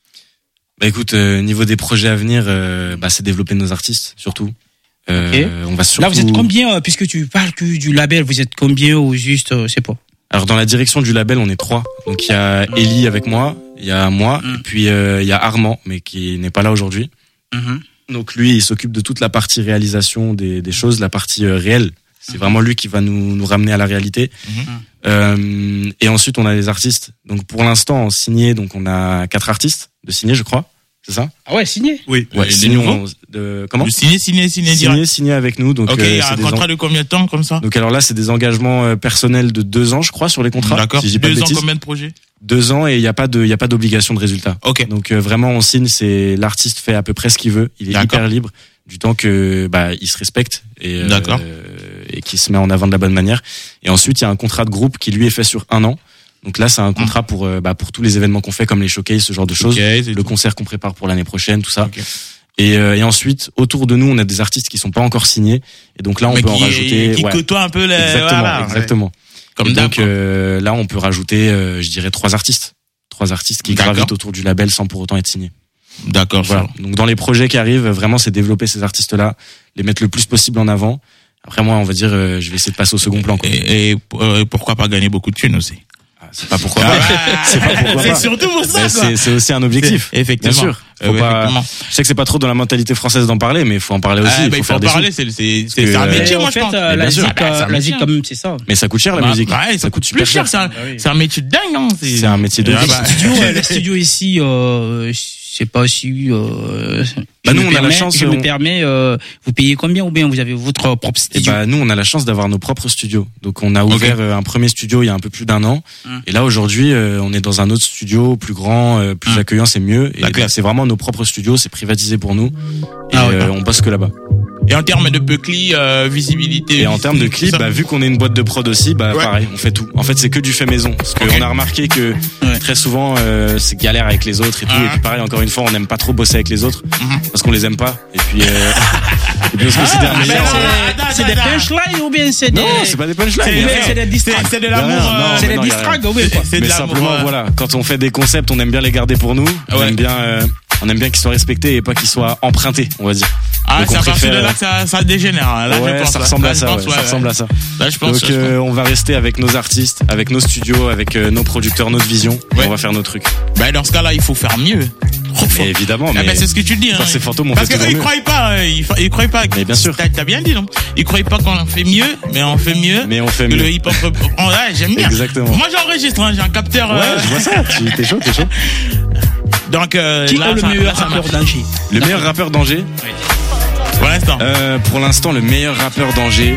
Speaker 11: Bah écoute, euh, niveau des projets à venir, euh, bah c'est développer nos artistes surtout. Euh,
Speaker 14: Ok.
Speaker 11: On va surtout.
Speaker 14: Là, vous êtes combien, euh, puisque tu parles que du label, vous êtes combien ou juste, euh, je sais pas.
Speaker 11: Alors dans la direction du label, on est trois. Donc il y a Ellie avec moi, il y a moi,
Speaker 14: Mm.
Speaker 11: et puis euh, il y a Armand, mais qui n'est pas là aujourd'hui.
Speaker 14: Mhm.
Speaker 11: Donc lui, il s'occupe de toute la partie réalisation des, des choses, la partie euh, réelle. C'est vraiment lui qui va nous, nous ramener à la réalité.
Speaker 7: Mhm.
Speaker 11: Euh, et ensuite, on a des artistes. Donc pour l'instant, en signé, donc on a quatre artistes de signer, je crois. C'est ça?
Speaker 14: Ah ouais, signé.
Speaker 7: Oui.
Speaker 11: Ouais,
Speaker 7: Des
Speaker 11: signé,
Speaker 7: nouveaux.
Speaker 11: on- de, comment?
Speaker 7: De signer, signer, signer,
Speaker 11: Signé,
Speaker 7: direct.
Speaker 11: signé avec nous. Donc,
Speaker 7: Ok,
Speaker 11: euh,
Speaker 7: il y a
Speaker 11: c'est
Speaker 7: un
Speaker 11: des
Speaker 7: contrat
Speaker 11: en-
Speaker 7: de combien de temps, comme ça?
Speaker 11: Donc alors là, c'est des engagements euh, personnels de deux ans, je crois, sur les contrats.
Speaker 7: D'accord.
Speaker 11: Si je dis pas de
Speaker 7: Deux ans,
Speaker 11: bêtises.
Speaker 7: combien de projets?
Speaker 11: Deux ans et il n'y a pas de, il y a pas d'obligation de résultat.
Speaker 7: Ok.
Speaker 11: Donc euh, vraiment, on signe, c'est l'artiste fait à peu près ce qu'il veut. Il est
Speaker 7: D'accord.
Speaker 11: hyper libre du temps que bah il se respecte et euh,
Speaker 7: D'accord.
Speaker 11: et qui se met en avant de la bonne manière. Et ensuite, il y a un contrat de groupe qui lui est fait sur un an. Donc là, c'est un contrat pour euh, bah, pour tous les événements qu'on fait, comme les showcases, ce genre de choses,
Speaker 7: Ok, c'est
Speaker 11: le
Speaker 7: tout.
Speaker 11: concert qu'on prépare pour l'année prochaine, tout ça.
Speaker 7: Ok.
Speaker 11: Et, euh, et ensuite, autour de nous, on a des artistes qui sont pas encore signés. Et donc là, on
Speaker 7: Mais
Speaker 11: peut en
Speaker 7: qui,
Speaker 11: rajouter.
Speaker 7: qui
Speaker 11: ouais.
Speaker 7: côtoie un peu les.
Speaker 11: Exactement,
Speaker 7: voilà,
Speaker 11: exactement.
Speaker 7: ouais. Comme
Speaker 11: Et
Speaker 7: d'hab,
Speaker 11: donc
Speaker 7: quoi.
Speaker 11: euh, là, on peut rajouter, euh, je dirais, trois artistes, trois artistes qui
Speaker 7: D'accord.
Speaker 11: gravitent autour du label sans pour autant être signés.
Speaker 7: D'accord.
Speaker 11: Voilà.
Speaker 7: ça.
Speaker 11: Donc dans les projets qui arrivent, vraiment, c'est développer ces artistes-là, les mettre le plus possible en avant. Après, moi, on va dire, euh, je vais essayer de passer au second plan. Quoi.
Speaker 7: Et, et euh, pourquoi pas gagner beaucoup de thunes aussi?
Speaker 11: Ah, c'est pas pourquoi pas. C'est pas pourquoi
Speaker 7: C'est
Speaker 11: pas.
Speaker 7: surtout pour ça,
Speaker 11: Mais
Speaker 7: quoi.
Speaker 11: c'est, c'est aussi un objectif.
Speaker 7: C'est- effectivement.
Speaker 11: Bien sûr. Faut
Speaker 7: ouais,
Speaker 11: pas, je sais que c'est pas trop dans la mentalité française d'en parler, mais il faut en parler aussi.
Speaker 7: Ah,
Speaker 11: il
Speaker 7: bah,
Speaker 11: faut
Speaker 7: il faut
Speaker 11: faire
Speaker 7: en
Speaker 11: des
Speaker 7: parler,
Speaker 11: sous.
Speaker 7: c'est, c'est,
Speaker 11: Parce
Speaker 7: c'est,
Speaker 11: que,
Speaker 7: c'est un métier,
Speaker 11: euh,
Speaker 7: moi,
Speaker 14: en
Speaker 7: je
Speaker 14: fait,
Speaker 7: pense.
Speaker 14: euh,
Speaker 7: Mais
Speaker 14: la
Speaker 7: bien sûr,
Speaker 14: musique,
Speaker 7: bah, c'est un
Speaker 14: euh, la musique,
Speaker 7: métier.
Speaker 14: quand même, c'est ça.
Speaker 11: Mais ça coûte cher, la
Speaker 7: Bah,
Speaker 11: musique.
Speaker 7: ouais, ça coûte plus cher, c'est un, c'est un métier de dingue, hein.
Speaker 11: C'est un métier de
Speaker 7: Ah,
Speaker 11: vie.
Speaker 7: bah,
Speaker 14: Studio, euh, le studio ici, euh, je sais pas si. Euh,
Speaker 11: Bah,
Speaker 14: je
Speaker 11: nous,
Speaker 14: me
Speaker 11: on a la
Speaker 14: permets-
Speaker 11: chance,
Speaker 14: Je
Speaker 11: on-
Speaker 14: me permets. Euh, vous payez combien ou bien vous avez votre propre
Speaker 11: Et
Speaker 14: studio?
Speaker 11: bah, nous, on a la chance d'avoir nos propres studios. Donc, on a ouvert euh, un premier studio il y a un peu plus d'un an.
Speaker 14: Hum.
Speaker 11: Et là, aujourd'hui, euh, on est dans un autre studio, plus grand, euh, plus
Speaker 7: Hum.
Speaker 11: accueillant, c'est mieux. Et
Speaker 7: D'accord.
Speaker 11: bah, c'est vraiment nos propres studios, c'est privatisé pour nous. Et
Speaker 7: Ah ouais.
Speaker 11: euh, on bosse que là-bas.
Speaker 7: Et en termes de buckly, euh, visibilité.
Speaker 11: Et en termes de clips,
Speaker 7: ça-
Speaker 11: bah, vu qu'on est une boîte de prod aussi, bah,
Speaker 7: Ouais.
Speaker 11: pareil, on fait tout. En fait, c'est que du fait maison. Parce qu'on
Speaker 7: Ok.
Speaker 11: a remarqué que
Speaker 14: Ouais.
Speaker 11: très souvent, euh, c'est galère avec les autres et tout.
Speaker 7: Ah.
Speaker 11: Et puis pareil, encore une fois, on n'aime pas trop bosser avec les autres.
Speaker 7: Mhm.
Speaker 11: Parce qu'on les aime pas. Et puis, euh, et puis on se considère
Speaker 14: Ah,
Speaker 11: meilleur.
Speaker 14: c'est- C'est des punchlines ou bien c'est des.
Speaker 11: Non, c'est pas des punchlines.
Speaker 7: C'est-
Speaker 11: il y a
Speaker 14: Mais
Speaker 11: rien.
Speaker 14: c'est des
Speaker 7: C'est,
Speaker 14: distracts.
Speaker 7: c'est de
Speaker 11: Il y a
Speaker 7: l'amour.
Speaker 11: rien, non,
Speaker 7: euh,
Speaker 14: C'est
Speaker 11: mais
Speaker 14: des
Speaker 11: non, il y a
Speaker 14: distracts,
Speaker 11: rien.
Speaker 14: oui, quoi.
Speaker 7: C'est de
Speaker 11: Mais
Speaker 7: l'amour,
Speaker 11: simplement,
Speaker 7: euh,
Speaker 11: voilà, quand on fait des concepts, on aime bien les garder pour nous. On
Speaker 7: Ouais.
Speaker 11: aime bien, euh, on aime bien qu'ils soient respectés et pas qu'ils soient empruntés, on va dire.
Speaker 7: Ah,
Speaker 11: Donc,
Speaker 7: c'est
Speaker 11: on
Speaker 7: à partir de
Speaker 11: préfère-
Speaker 7: là que ça, ça dégénère. hein. Là,
Speaker 11: ouais,
Speaker 7: je pense,
Speaker 11: ça
Speaker 7: là.
Speaker 11: ressemble
Speaker 7: Là,
Speaker 11: à
Speaker 7: je
Speaker 11: ça.
Speaker 7: pense,
Speaker 11: ouais,
Speaker 7: ouais,
Speaker 11: ça ressemble
Speaker 7: ouais.
Speaker 11: à ça.
Speaker 7: Là, je pense.
Speaker 11: Donc,
Speaker 7: je
Speaker 11: euh,
Speaker 7: pense.
Speaker 11: on va rester avec nos artistes, avec nos studios, avec euh, nos producteurs, notre vision. Et
Speaker 7: Ouais.
Speaker 11: on va faire nos trucs.
Speaker 7: Bah, dans ce cas-là, il faut faire mieux. Trop fort.
Speaker 11: Mais évidemment,
Speaker 7: Ah
Speaker 11: mais
Speaker 7: ben, c'est ce que tu dis. Hein.
Speaker 11: quand c'est fantôme, on
Speaker 7: Parce
Speaker 11: fait toujours
Speaker 7: qu'ils
Speaker 11: mieux.
Speaker 7: croient pas, hein, ils, fa- ils croient pas.
Speaker 11: Mais bien sûr.
Speaker 7: T'as, t'as bien dit, non? Ils croient pas qu'on fait mieux, mais on fait mieux.
Speaker 11: Mais on fait
Speaker 7: que
Speaker 11: mieux.
Speaker 7: le hip-hop reprend. Ouais, j'aime bien.
Speaker 11: Exactement.
Speaker 7: Moi, j'enregistre, hein, j'ai un capteur.
Speaker 11: Ouais,
Speaker 7: euh,
Speaker 11: je vois ça. Tu- T'es chaud, t'es chaud.
Speaker 7: Donc, euh,
Speaker 14: Qui
Speaker 7: là,
Speaker 14: est le
Speaker 7: ça-
Speaker 14: meilleur
Speaker 7: là, ça
Speaker 14: rappeur
Speaker 7: marche.
Speaker 14: d'Angers?
Speaker 11: Le meilleur rappeur d'Angers.
Speaker 7: Pour l'instant.
Speaker 11: Euh, pour l'instant, le meilleur rappeur d'Angers.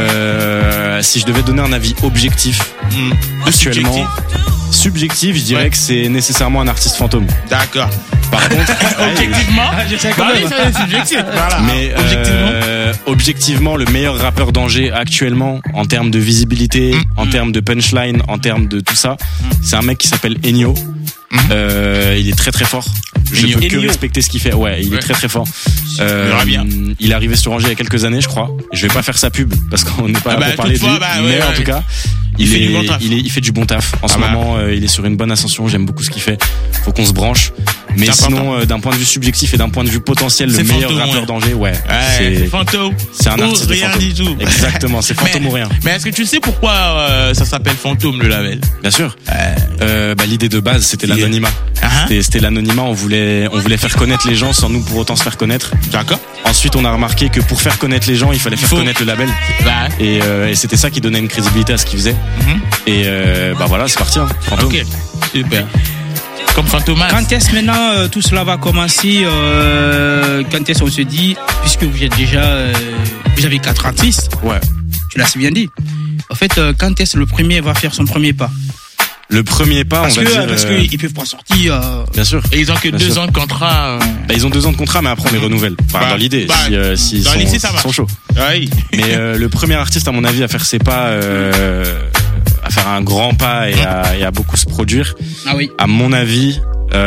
Speaker 11: Euh, si je devais donner un avis objectif,
Speaker 7: Hmm.
Speaker 11: actuellement,
Speaker 7: Subjectif.
Speaker 11: subjectif, je dirais
Speaker 7: Ouais.
Speaker 11: que c'est nécessairement un artiste fantôme.
Speaker 7: D'accord.
Speaker 11: Par contre,
Speaker 7: Objectivement.
Speaker 14: je sais
Speaker 7: Bah
Speaker 14: quand
Speaker 7: oui,
Speaker 14: même.
Speaker 7: c'est subjectif. Voilà.
Speaker 11: mais euh,
Speaker 7: Objectivement.
Speaker 11: objectivement, le meilleur rappeur d'Angers actuellement, en termes de visibilité,
Speaker 7: Mm.
Speaker 11: en termes de punchline, en termes de tout ça, c'est un mec qui s'appelle Ennio.
Speaker 7: Mm.
Speaker 11: Euh, il est très très fort. Je
Speaker 7: Ennio.
Speaker 11: peux que
Speaker 14: Ennio.
Speaker 11: respecter ce qu'il fait. Ouais, il
Speaker 7: Ouais.
Speaker 11: est très très fort. Euh,
Speaker 7: verra bien.
Speaker 11: il est arrivé sur Angers il y a quelques années, je crois. Je vais pas faire sa pub parce qu'on n'est pas
Speaker 7: Ah
Speaker 11: là
Speaker 7: bah,
Speaker 11: pour parler de
Speaker 7: toutefois,
Speaker 11: lui.
Speaker 7: bah,
Speaker 11: mais
Speaker 7: ouais,
Speaker 11: en
Speaker 7: ouais.
Speaker 11: tout cas,
Speaker 7: Il
Speaker 11: il,
Speaker 7: fait
Speaker 11: est,
Speaker 7: du bon taf.
Speaker 11: il est, il fait du bon taf. En
Speaker 7: Ah
Speaker 11: ce
Speaker 7: bah.
Speaker 11: moment, euh, il est sur une bonne ascension. J'aime beaucoup ce qu'il fait. Faut qu'on se branche. Mais
Speaker 7: C'est important.
Speaker 11: sinon, euh, d'un point de vue subjectif et d'un point de vue potentiel, le
Speaker 7: C'est
Speaker 11: meilleur
Speaker 7: fantôme,
Speaker 11: rappeur
Speaker 7: ouais.
Speaker 11: d'Angers, ouais,
Speaker 7: Ouais, c'est
Speaker 11: c'est
Speaker 7: fantôme.
Speaker 11: c'est un
Speaker 7: Ou
Speaker 11: artiste de
Speaker 7: rien
Speaker 11: fantôme.
Speaker 7: du tout.
Speaker 11: Exactement, c'est fantôme
Speaker 7: mais,
Speaker 11: ou rien.
Speaker 7: Mais est-ce que tu sais pourquoi euh, ça s'appelle fantôme le label?
Speaker 11: Bien sûr. Euh, bah, l'idée de base, c'était
Speaker 7: Yeah.
Speaker 11: l'anonymat.
Speaker 7: Ah, hein.
Speaker 11: C'était, c'était l'anonymat. On voulait, on voulait faire connaître les gens sans nous pour autant se faire connaître.
Speaker 7: D'accord.
Speaker 11: Ensuite, on a remarqué que pour faire connaître les gens, il fallait faire
Speaker 7: Faut-
Speaker 11: connaître le label.
Speaker 7: Bah,
Speaker 11: Et, euh, et c'était ça qui donnait une crédibilité à ce qu'ils faisaient.
Speaker 7: mhm.
Speaker 11: Et euh, bah voilà, c'est parti. Hein. Fantôme.
Speaker 7: Ok. Super. Comme Fantomas.
Speaker 14: Quand est-ce maintenant euh, tout cela va commencer euh, Quand est-ce qu'on se dit, puisque vous êtes déjà, euh, vous avez quatre artistes,
Speaker 11: Ouais.
Speaker 14: tu l'as si bien dit. En fait, euh, quand est-ce le premier va faire son premier pas?
Speaker 11: Le premier pas,
Speaker 14: Parce
Speaker 11: on
Speaker 14: que
Speaker 11: va dire.
Speaker 14: parce
Speaker 11: euh,
Speaker 14: qu'ils peuvent pas sortir. euh,
Speaker 11: Bien sûr.
Speaker 7: Et ils ont que
Speaker 11: Bien
Speaker 7: deux
Speaker 11: sûr.
Speaker 7: ans de contrat. euh.
Speaker 11: Bah, ils ont deux ans de contrat, mais après on les renouvelle. Enfin,
Speaker 7: Bah,
Speaker 11: dans l'idée,
Speaker 7: bah,
Speaker 11: si, euh, s'ils
Speaker 7: dans
Speaker 11: sont,
Speaker 7: l'idée, ça
Speaker 11: s'ils
Speaker 7: marche.
Speaker 11: sont chauds.
Speaker 7: Ouais.
Speaker 11: Mais euh, le premier artiste, à mon avis, à faire ses pas, euh, à faire un grand pas et à, et à beaucoup se produire,
Speaker 14: Ah oui.
Speaker 11: à mon avis,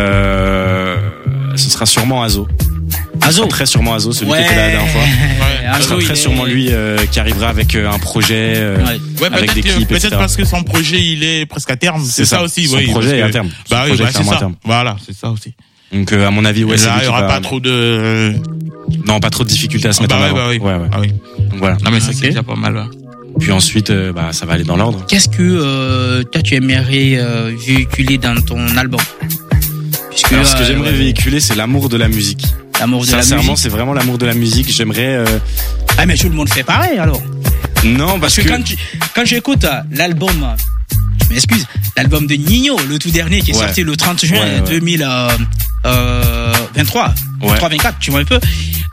Speaker 11: euh, ce sera sûrement Azo. Ce
Speaker 14: Azo.
Speaker 11: sera très sûrement Azo, celui
Speaker 14: Ouais.
Speaker 11: qui était là la dernière fois.
Speaker 7: Ouais.
Speaker 11: Ce
Speaker 14: Azo,
Speaker 11: sera
Speaker 14: il
Speaker 11: très
Speaker 14: est-
Speaker 11: sûrement lui euh, qui arrivera avec euh, un projet euh,
Speaker 14: Ouais.
Speaker 7: Ouais,
Speaker 11: avec
Speaker 7: peut-être,
Speaker 11: des
Speaker 7: que-
Speaker 11: clips, et
Speaker 7: peut-être
Speaker 11: cetera.
Speaker 7: parce que son projet il est presque à terme. C'est,
Speaker 11: C'est
Speaker 7: ça,
Speaker 11: ça.
Speaker 7: aussi.
Speaker 11: Son
Speaker 7: oui,
Speaker 11: projet
Speaker 7: parce
Speaker 11: est à
Speaker 7: que-
Speaker 11: terme. Son
Speaker 7: Bah oui,
Speaker 11: projet
Speaker 7: bah,
Speaker 11: est
Speaker 7: c'est
Speaker 11: clairement
Speaker 7: ça.
Speaker 11: à terme.
Speaker 7: Voilà, c'est ça aussi.
Speaker 11: Donc euh, à mon avis, ouais,
Speaker 7: Et
Speaker 11: c'est
Speaker 7: là,
Speaker 11: lui
Speaker 7: il y
Speaker 11: qui
Speaker 7: aura
Speaker 11: va-
Speaker 7: pas trop de.
Speaker 11: Non, pas trop de difficultés à se
Speaker 7: Ah
Speaker 11: mettre
Speaker 7: bah
Speaker 11: en
Speaker 7: ouais,
Speaker 11: avant.
Speaker 7: bah oui.
Speaker 11: Ouais, ouais.
Speaker 7: Ah oui.
Speaker 11: Donc voilà.
Speaker 7: Non mais ça
Speaker 14: Ok.
Speaker 7: c'est déjà pas mal. ouais.
Speaker 11: Puis ensuite, euh, bah ça va aller dans l'ordre.
Speaker 14: Qu'est-ce que euh, toi tu aimerais euh, véhiculer dans ton album? Puisque
Speaker 11: Alors, ce que
Speaker 14: euh,
Speaker 11: j'aimerais
Speaker 14: ouais,
Speaker 11: véhiculer, c'est l'amour de la musique.
Speaker 14: l'amour de la
Speaker 11: Sincèrement,
Speaker 14: musique.
Speaker 11: c'est vraiment l'amour de la musique. J'aimerais. euh,
Speaker 14: Ah mais tout le monde fait pareil alors.
Speaker 11: Non, parce,
Speaker 14: Parce que, quand, tu- quand j'écoute euh, l'album, euh, je m'excuse, l'album de Nino, le tout dernier qui est
Speaker 11: Ouais.
Speaker 14: sorti le trente juin
Speaker 11: Ouais, ouais.
Speaker 14: deux mille vingt-trois,
Speaker 11: Ouais.
Speaker 14: vingt-trois vingt-quatre, tu vois un peu.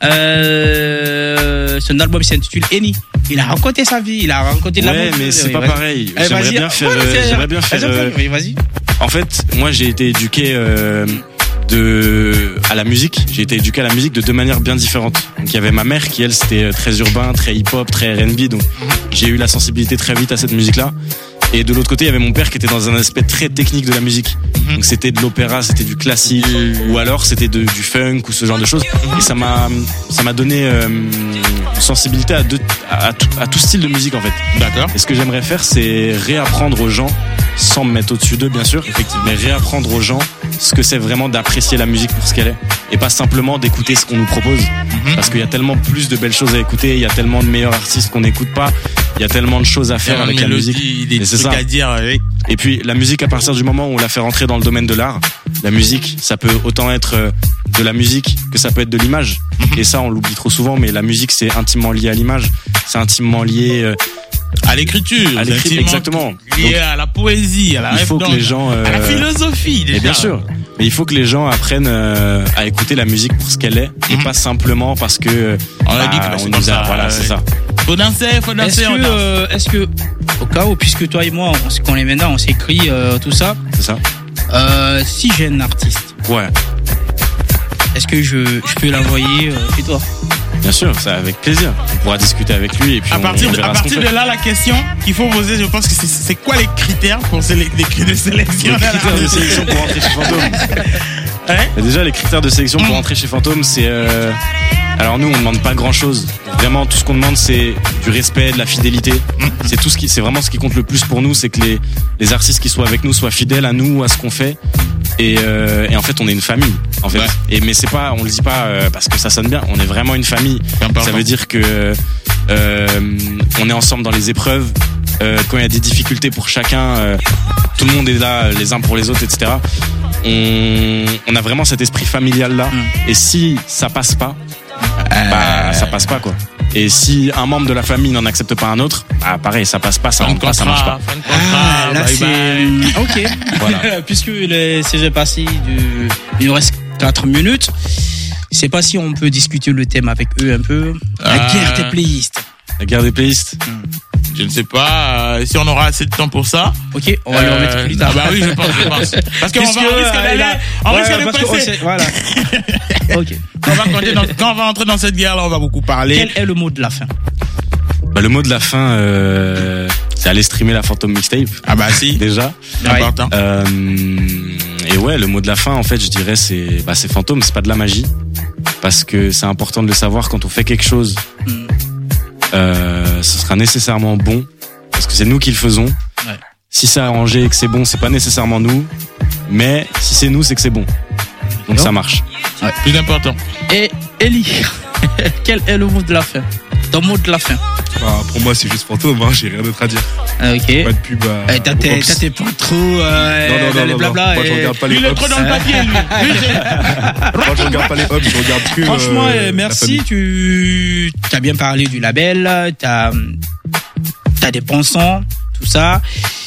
Speaker 14: Euh, son album s'intitule Eni. Il a raconté sa vie, il a raconté de
Speaker 11: Ouais,
Speaker 14: l'amour.
Speaker 11: mais c'est
Speaker 14: Oui,
Speaker 11: pas
Speaker 14: vas-y.
Speaker 11: pareil.
Speaker 14: Eh,
Speaker 11: J'aimerais
Speaker 14: vas-y.
Speaker 11: bien faire.
Speaker 14: Ouais,
Speaker 11: euh,
Speaker 14: c'est-
Speaker 11: J'aimerais bien faire.
Speaker 14: vas-y,
Speaker 11: euh,
Speaker 14: oui, vas-y.
Speaker 11: En fait, moi, j'ai été éduqué euh, de à la musique. J'ai été éduqué à la musique de deux manières bien différentes. Donc, il y avait ma mère qui elle c'était euh, très urbain, très hip-hop, très R and B. Donc, j'ai eu la sensibilité très vite à cette musique-là. Et de l'autre côté, il y avait mon père qui était dans un aspect très technique de la musique. Donc c'était de l'opéra, c'était du classique, ou alors c'était de- du funk ou ce genre de choses. Et ça m'a, ça m'a donné euh, une sensibilité à, deux, à, à tout, à tout style de musique en fait.
Speaker 7: D'accord.
Speaker 11: Et ce que j'aimerais faire, c'est réapprendre aux gens, sans me mettre au-dessus d'eux bien sûr, effectivement, mais réapprendre aux gens ce que c'est vraiment d'apprécier la musique pour ce qu'elle est, et pas simplement d'écouter ce qu'on nous propose. Parce qu'il y a tellement plus de belles choses à écouter, il y a tellement de meilleurs artistes qu'on n'écoute pas, il y a tellement de choses à faire
Speaker 7: Tellement
Speaker 11: avec
Speaker 7: de
Speaker 11: la
Speaker 7: mélodies,
Speaker 11: musique.
Speaker 7: des
Speaker 11: Et c'est
Speaker 7: trucs
Speaker 11: ça.
Speaker 7: à dire, oui.
Speaker 11: Et puis la musique, à partir du moment où on la fait rentrer dans le domaine de l'art, La musique, ça peut autant être euh, de la musique que ça peut être de l'image. Et ça, on l'oublie trop souvent, mais la musique, c'est intimement lié à l'image. C'est intimement lié euh,
Speaker 7: à l'écriture.
Speaker 11: À l'écriture, exactement.
Speaker 7: Lié
Speaker 11: Donc,
Speaker 7: à la poésie, à la
Speaker 11: il faut que les gens, euh,
Speaker 7: à la philosophie, déjà.
Speaker 11: Et bien sûr. Mais il faut que les gens apprennent euh, à écouter la musique pour ce qu'elle est, et pas simplement parce que euh,
Speaker 7: On a
Speaker 11: bah,
Speaker 7: dit que c'est
Speaker 11: on
Speaker 7: comme
Speaker 11: nous a,
Speaker 7: ça,
Speaker 11: voilà,
Speaker 7: ouais.
Speaker 11: c'est ça.
Speaker 7: Faut danser, faut danser.
Speaker 14: Est-ce
Speaker 7: on
Speaker 14: que,
Speaker 7: danse.
Speaker 14: euh, est-ce que, au cas où, puisque toi et moi, on se connaît maintenant, on s'écrit euh, tout ça.
Speaker 11: C'est ça.
Speaker 14: Euh, si j'ai un artiste,
Speaker 11: Ouais.
Speaker 14: est-ce que je, je peux l'envoyer euh, chez toi?
Speaker 11: Bien sûr, ça avec plaisir. On pourra discuter avec lui et puis
Speaker 7: À
Speaker 11: on,
Speaker 7: partir,
Speaker 11: on
Speaker 7: de,
Speaker 11: verra
Speaker 7: à
Speaker 11: ce qu'on
Speaker 7: partir
Speaker 11: fait.
Speaker 7: de là, la question qu'il faut poser, je pense que c'est, c'est quoi les critères pour sélec- les critères de sélection
Speaker 11: Les critères de sélection pour rentrer chez Fantôme. Et déjà, les critères de sélection pour rentrer chez Fantôme, c'est. Euh... Alors nous, on demande pas grand-chose. Vraiment, tout ce qu'on demande, c'est du respect, de la fidélité. C'est tout ce qui, c'est vraiment ce qui compte le plus pour nous, c'est que les les artistes qui soient avec nous soient fidèles à nous, à ce qu'on fait. Et, euh, et en fait, on est une famille. En fait. Et mais c'est pas, on le dit pas euh, parce que ça sonne bien. On est vraiment une famille. Ça veut dire que euh, on est ensemble dans les épreuves. Euh, quand il y a des difficultés pour chacun, euh, tout le monde est là les uns pour les autres, et cetera. On, on a vraiment cet esprit familial là. Et si ça passe pas, bah ça passe pas quoi. Et si un membre de la famille n'en accepte pas un autre, bah pareil, ça passe pas, ça rentre pas, ça marche pas.
Speaker 14: Ah, là
Speaker 7: bye
Speaker 14: c'est ok.
Speaker 11: Voilà.
Speaker 14: Puisque le C G est passé, de... il nous reste quatre minutes. Je sais pas si on peut discuter le thème avec eux un peu. La
Speaker 7: Euh,
Speaker 14: guerre des playlists.
Speaker 11: La guerre des playlists.
Speaker 7: Je ne sais pas euh, si on aura assez de temps pour ça.
Speaker 14: Ok, on va le remettre plus tard.
Speaker 7: Ah bah oui, je pense, je pense. Parce qu'on va
Speaker 14: Puisque,
Speaker 7: on risque
Speaker 14: euh,
Speaker 7: d'aller,
Speaker 14: là-
Speaker 7: on
Speaker 14: ouais,
Speaker 7: risque de
Speaker 14: parce qu'on
Speaker 7: passer.
Speaker 14: sait- voilà. Ok.
Speaker 7: Quand on va compter dans- quand on va entrer dans cette guerre-là, on va beaucoup parler.
Speaker 14: Quel est le mot de la fin?
Speaker 11: Bah, le mot de la fin, euh, c'est aller streamer la Phantom Mixtape.
Speaker 7: Ah bah si.
Speaker 11: Déjà.
Speaker 7: C'est important.
Speaker 11: Euh, et ouais, le mot de la fin, en fait, je dirais, c'est, bah, c'est fantôme, c'est pas de la magie. Parce que c'est important de le savoir quand on fait quelque chose. Euh, ce sera nécessairement bon. Parce que c'est nous qui le faisons.
Speaker 14: Ouais.
Speaker 11: Si c'est arrangé et que c'est bon, c'est pas nécessairement nous. Mais si c'est nous, c'est que c'est bon. Donc
Speaker 14: Non.
Speaker 11: ça marche.
Speaker 14: Ouais.
Speaker 7: Plus important.
Speaker 14: Et Ellie, quel est le mot de la fin? Ton mot de la fin.
Speaker 12: Bah, pour moi, c'est juste Fantôme, hein, j'ai rien d'autre à dire.
Speaker 14: Ah, ok.
Speaker 12: Pas de pub à.
Speaker 14: Eh, t'as tes,
Speaker 12: Ops.
Speaker 14: t'as tes pas trop euh,
Speaker 12: Non, non,
Speaker 14: dans
Speaker 12: non,
Speaker 14: les
Speaker 12: non,
Speaker 14: blabla.
Speaker 12: moi, je
Speaker 14: et-
Speaker 12: regarde pas les
Speaker 7: Lui, il est
Speaker 12: hops.
Speaker 7: trop dans le papier, lui. Lui, c'est-
Speaker 12: Moi, je regarde pas les hops, je regarde que.
Speaker 14: Franchement,
Speaker 12: euh,
Speaker 14: euh,
Speaker 12: la
Speaker 14: merci.
Speaker 12: famille.
Speaker 14: Tu as bien parlé du label. T'as as des pensants, tout ça.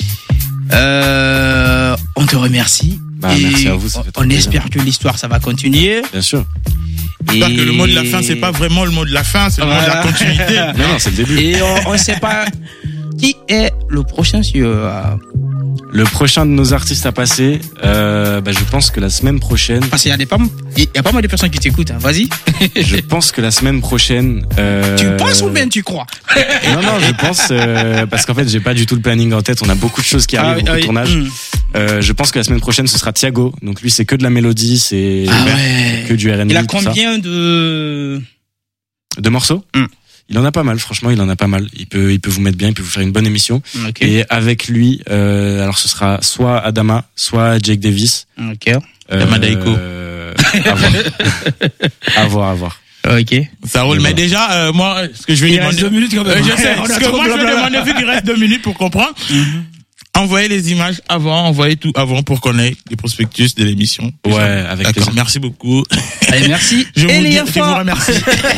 Speaker 14: Euh, on te remercie.
Speaker 11: Bah,
Speaker 14: Et
Speaker 11: merci à vous, ça
Speaker 14: on-
Speaker 11: fait trop
Speaker 14: On
Speaker 11: plaisir.
Speaker 14: espère que l'histoire, ça va continuer.
Speaker 11: Bien sûr.
Speaker 7: J'espère que le mot de la fin, c'est pas vraiment le mot de la fin, c'est le mot de la
Speaker 14: Voilà.
Speaker 7: continuité.
Speaker 11: Non, non, c'est le début.
Speaker 14: Et on ne sait pas qui est le prochain sur. euh,
Speaker 11: Le prochain de nos artistes à passer, euh, bah, je pense que la semaine prochaine.
Speaker 14: Parce qu'il y a des pas, il y a pas mal de personnes qui t'écoutent. Hein. Vas-y.
Speaker 11: Je pense que la semaine prochaine. Euh...
Speaker 14: Tu penses ou bien tu crois?
Speaker 11: Non, non, je pense euh, parce qu'en fait, j'ai pas du tout le planning en tête. On a beaucoup de choses qui arrivent,
Speaker 14: Ah oui,
Speaker 11: beaucoup
Speaker 14: ah
Speaker 11: de
Speaker 14: oui.
Speaker 11: tournages.
Speaker 14: Mm.
Speaker 11: Euh, je pense que la semaine prochaine, ce sera Thiago. Donc lui, c'est que de la mélodie, c'est
Speaker 14: Ah ouais.
Speaker 11: que du R and B.
Speaker 14: Il a
Speaker 11: tout ça.
Speaker 14: combien de.
Speaker 11: De morceaux?
Speaker 14: Mm.
Speaker 11: Il en a pas mal, franchement, il en a pas mal. Il peut, il peut vous mettre bien, il peut vous faire une bonne émission.
Speaker 14: Ok.
Speaker 11: Et avec lui, euh, alors ce sera soit Adama, soit Jake Davis.
Speaker 14: Ok.
Speaker 11: Euh,
Speaker 7: Adama Daiko.
Speaker 11: euh, à voir. à voir, à voir.
Speaker 14: Ok.
Speaker 7: Ça roule.
Speaker 11: Et
Speaker 7: Mais
Speaker 11: voilà.
Speaker 7: déjà, euh, moi, ce que je vais
Speaker 14: Il
Speaker 7: lui
Speaker 14: reste
Speaker 7: demander.
Speaker 14: deux minutes quand même.
Speaker 7: Euh, je sais.
Speaker 14: On a
Speaker 7: Ce que
Speaker 14: trop
Speaker 7: moi, je vais
Speaker 14: blabla.
Speaker 7: demander, vu qu'il reste deux minutes pour comprendre. Envoyez les images avant, envoyez tout avant pour qu'on ait les prospectus de l'émission.
Speaker 11: Ouais, avec
Speaker 7: D'accord.
Speaker 11: plaisir.
Speaker 7: Merci beaucoup.
Speaker 14: Allez, merci.
Speaker 7: Je vous, dis,
Speaker 14: Elia
Speaker 7: je vous
Speaker 14: Fa.
Speaker 7: remercie.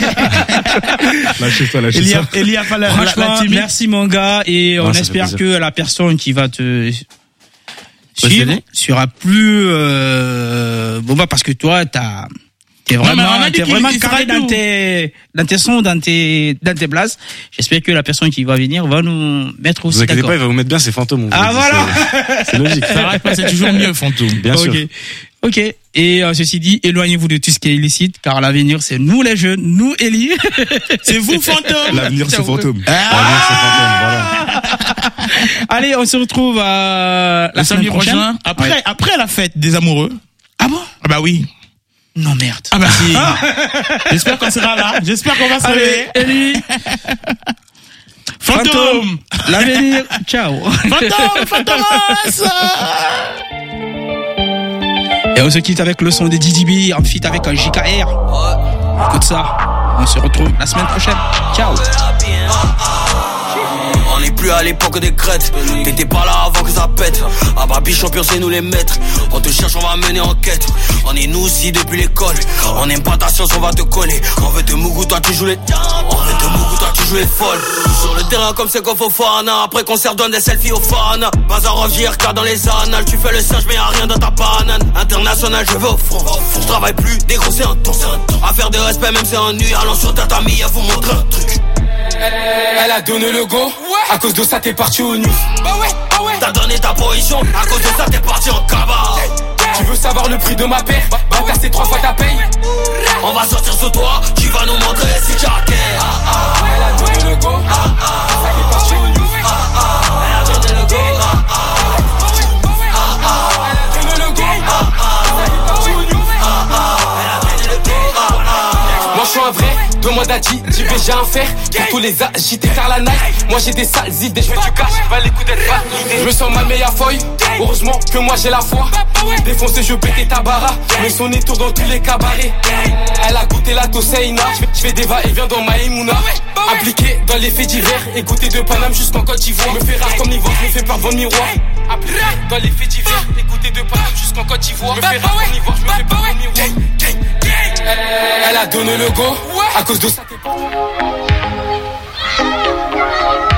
Speaker 12: Lâchez ça, lâchez
Speaker 7: Elia,
Speaker 12: ça.
Speaker 7: Elia Fa, la, la,
Speaker 14: Franchement,
Speaker 7: la timide.
Speaker 14: merci mon gars et
Speaker 11: Non,
Speaker 14: on
Speaker 11: ça fait
Speaker 14: espère
Speaker 11: plaisir.
Speaker 14: que la personne qui va te suivre
Speaker 7: Posséder
Speaker 14: sera plus euh, bon bah parce que toi t'as t'es
Speaker 7: Non, mais
Speaker 14: vraiment
Speaker 7: on a dit
Speaker 14: t'es
Speaker 7: qu'il-
Speaker 14: vraiment
Speaker 7: il sera
Speaker 14: carré dans
Speaker 7: doux.
Speaker 14: tes dans tes sons, dans tes dans tes blases. J'espère que la personne qui va venir va nous mettre
Speaker 11: Vous
Speaker 14: aussi
Speaker 11: inquiétez
Speaker 14: d'accord.
Speaker 11: pas, il va vous mettre bien ses fantômes. on vous
Speaker 14: Ah,
Speaker 11: le dit,
Speaker 14: voilà.
Speaker 11: c'est- C'est logique.
Speaker 7: Ça arrête pas, c'est toujours mieux, Fantôme.
Speaker 11: Bien sûr.
Speaker 14: Ok. Ok. Et euh, ceci dit, éloignez-vous de tout ce qui est illicite, car l'avenir, c'est nous les jeunes, nous Elie.
Speaker 7: C'est vous, Fantôme.
Speaker 12: L'avenir, c'est Fantôme.
Speaker 11: L'avenir, c'est fantôme, voilà.
Speaker 14: Allez, on se retrouve euh, la
Speaker 7: Le
Speaker 14: semaine
Speaker 7: samedi
Speaker 14: prochaine.
Speaker 7: prochain, après,
Speaker 14: Ouais.
Speaker 7: après la fête des amoureux.
Speaker 14: Ah bon?
Speaker 7: Ah bah oui.
Speaker 14: Non merde.
Speaker 7: Ah bah si. J'espère qu'on sera là. J'espère qu'on va se
Speaker 14: Allez,
Speaker 7: réveiller.
Speaker 14: Elie.
Speaker 7: Fantôme.
Speaker 14: L'avenir. Ciao.
Speaker 7: Fantôme, Fantomas.
Speaker 14: Et on se quitte avec le son de Didi B en feat avec un J K R. Écoute ça. On se retrouve la semaine prochaine. Ciao.
Speaker 4: On n'est plus à l'époque des crêtes. T'étais pas là avant que ça pète.
Speaker 15: pète. Ah bah bichon pur c'est nous les maîtres. On te cherche, on va mener enquête. On est nous aussi depuis l'école. On n'aime pas ta science, on va te coller. On veut te mougou, toi tu joues les. On veut te mougou, toi tu joues les folles. Sur le terrain comme c'est qu'on faut fan. Après concert donne des selfies aux fans. Bazar en J R K dans les annales. Tu fais le singe mais y'a rien dans ta banane. International je veux au front. Je travaille plus, dégros c'est un ton. Affaire de respect même c'est un nu. Allons sur ta tamie, elle vous montre un truc.
Speaker 16: Elle a donné le go, ouais. À cause de ça t'es parti au news.
Speaker 15: Bah ouais, bah ouais. T'as donné ta position, à cause de ça t'es parti en cabas.
Speaker 16: Tu veux savoir le prix de ma paire? Bâtard c'est trois fois ta paye.
Speaker 15: On va sortir sur toi, tu vas nous montrer si tu as qu'elle.
Speaker 16: ah, ah. Elle a donné le go, ah, ah. Ça t'es parti au news. ah, ah. Elle a donné le go, ah, ah. Ah, ah. Elle a donné le go, ah, ah. Ça t'est parti au news. ah, ah. Elle a donné le go, ah, ah. Moi je suis un vrai. Demande à G, j'y vais, j'ai un fer. Pour tous les agités faire la night. Moi j'ai des sales idées, je veux du cash, va les coups d'être validé. Je me sens ma meilleure feuille, heureusement que moi j'ai la foi. Défoncé, je pétais ta bara, mais son nez tourne dans tous les cabarets. Elle a goûté la Toseina, je fais des va-et-vient dans ma Emouna. Impliqué dans les faits divers, écouté de Paname jusqu'en Côte d'Ivoire. Me fait rare comme l'Ivoire, me fait peur devant le miroir. Impliqué dans les faits divers, écouté de Paname jusqu'en Côte d'Ivoire. Me fait rare comme l'Ivoire, je me fais peur devant le miroir. Elle a donné le go, à cause de ça t'es pas.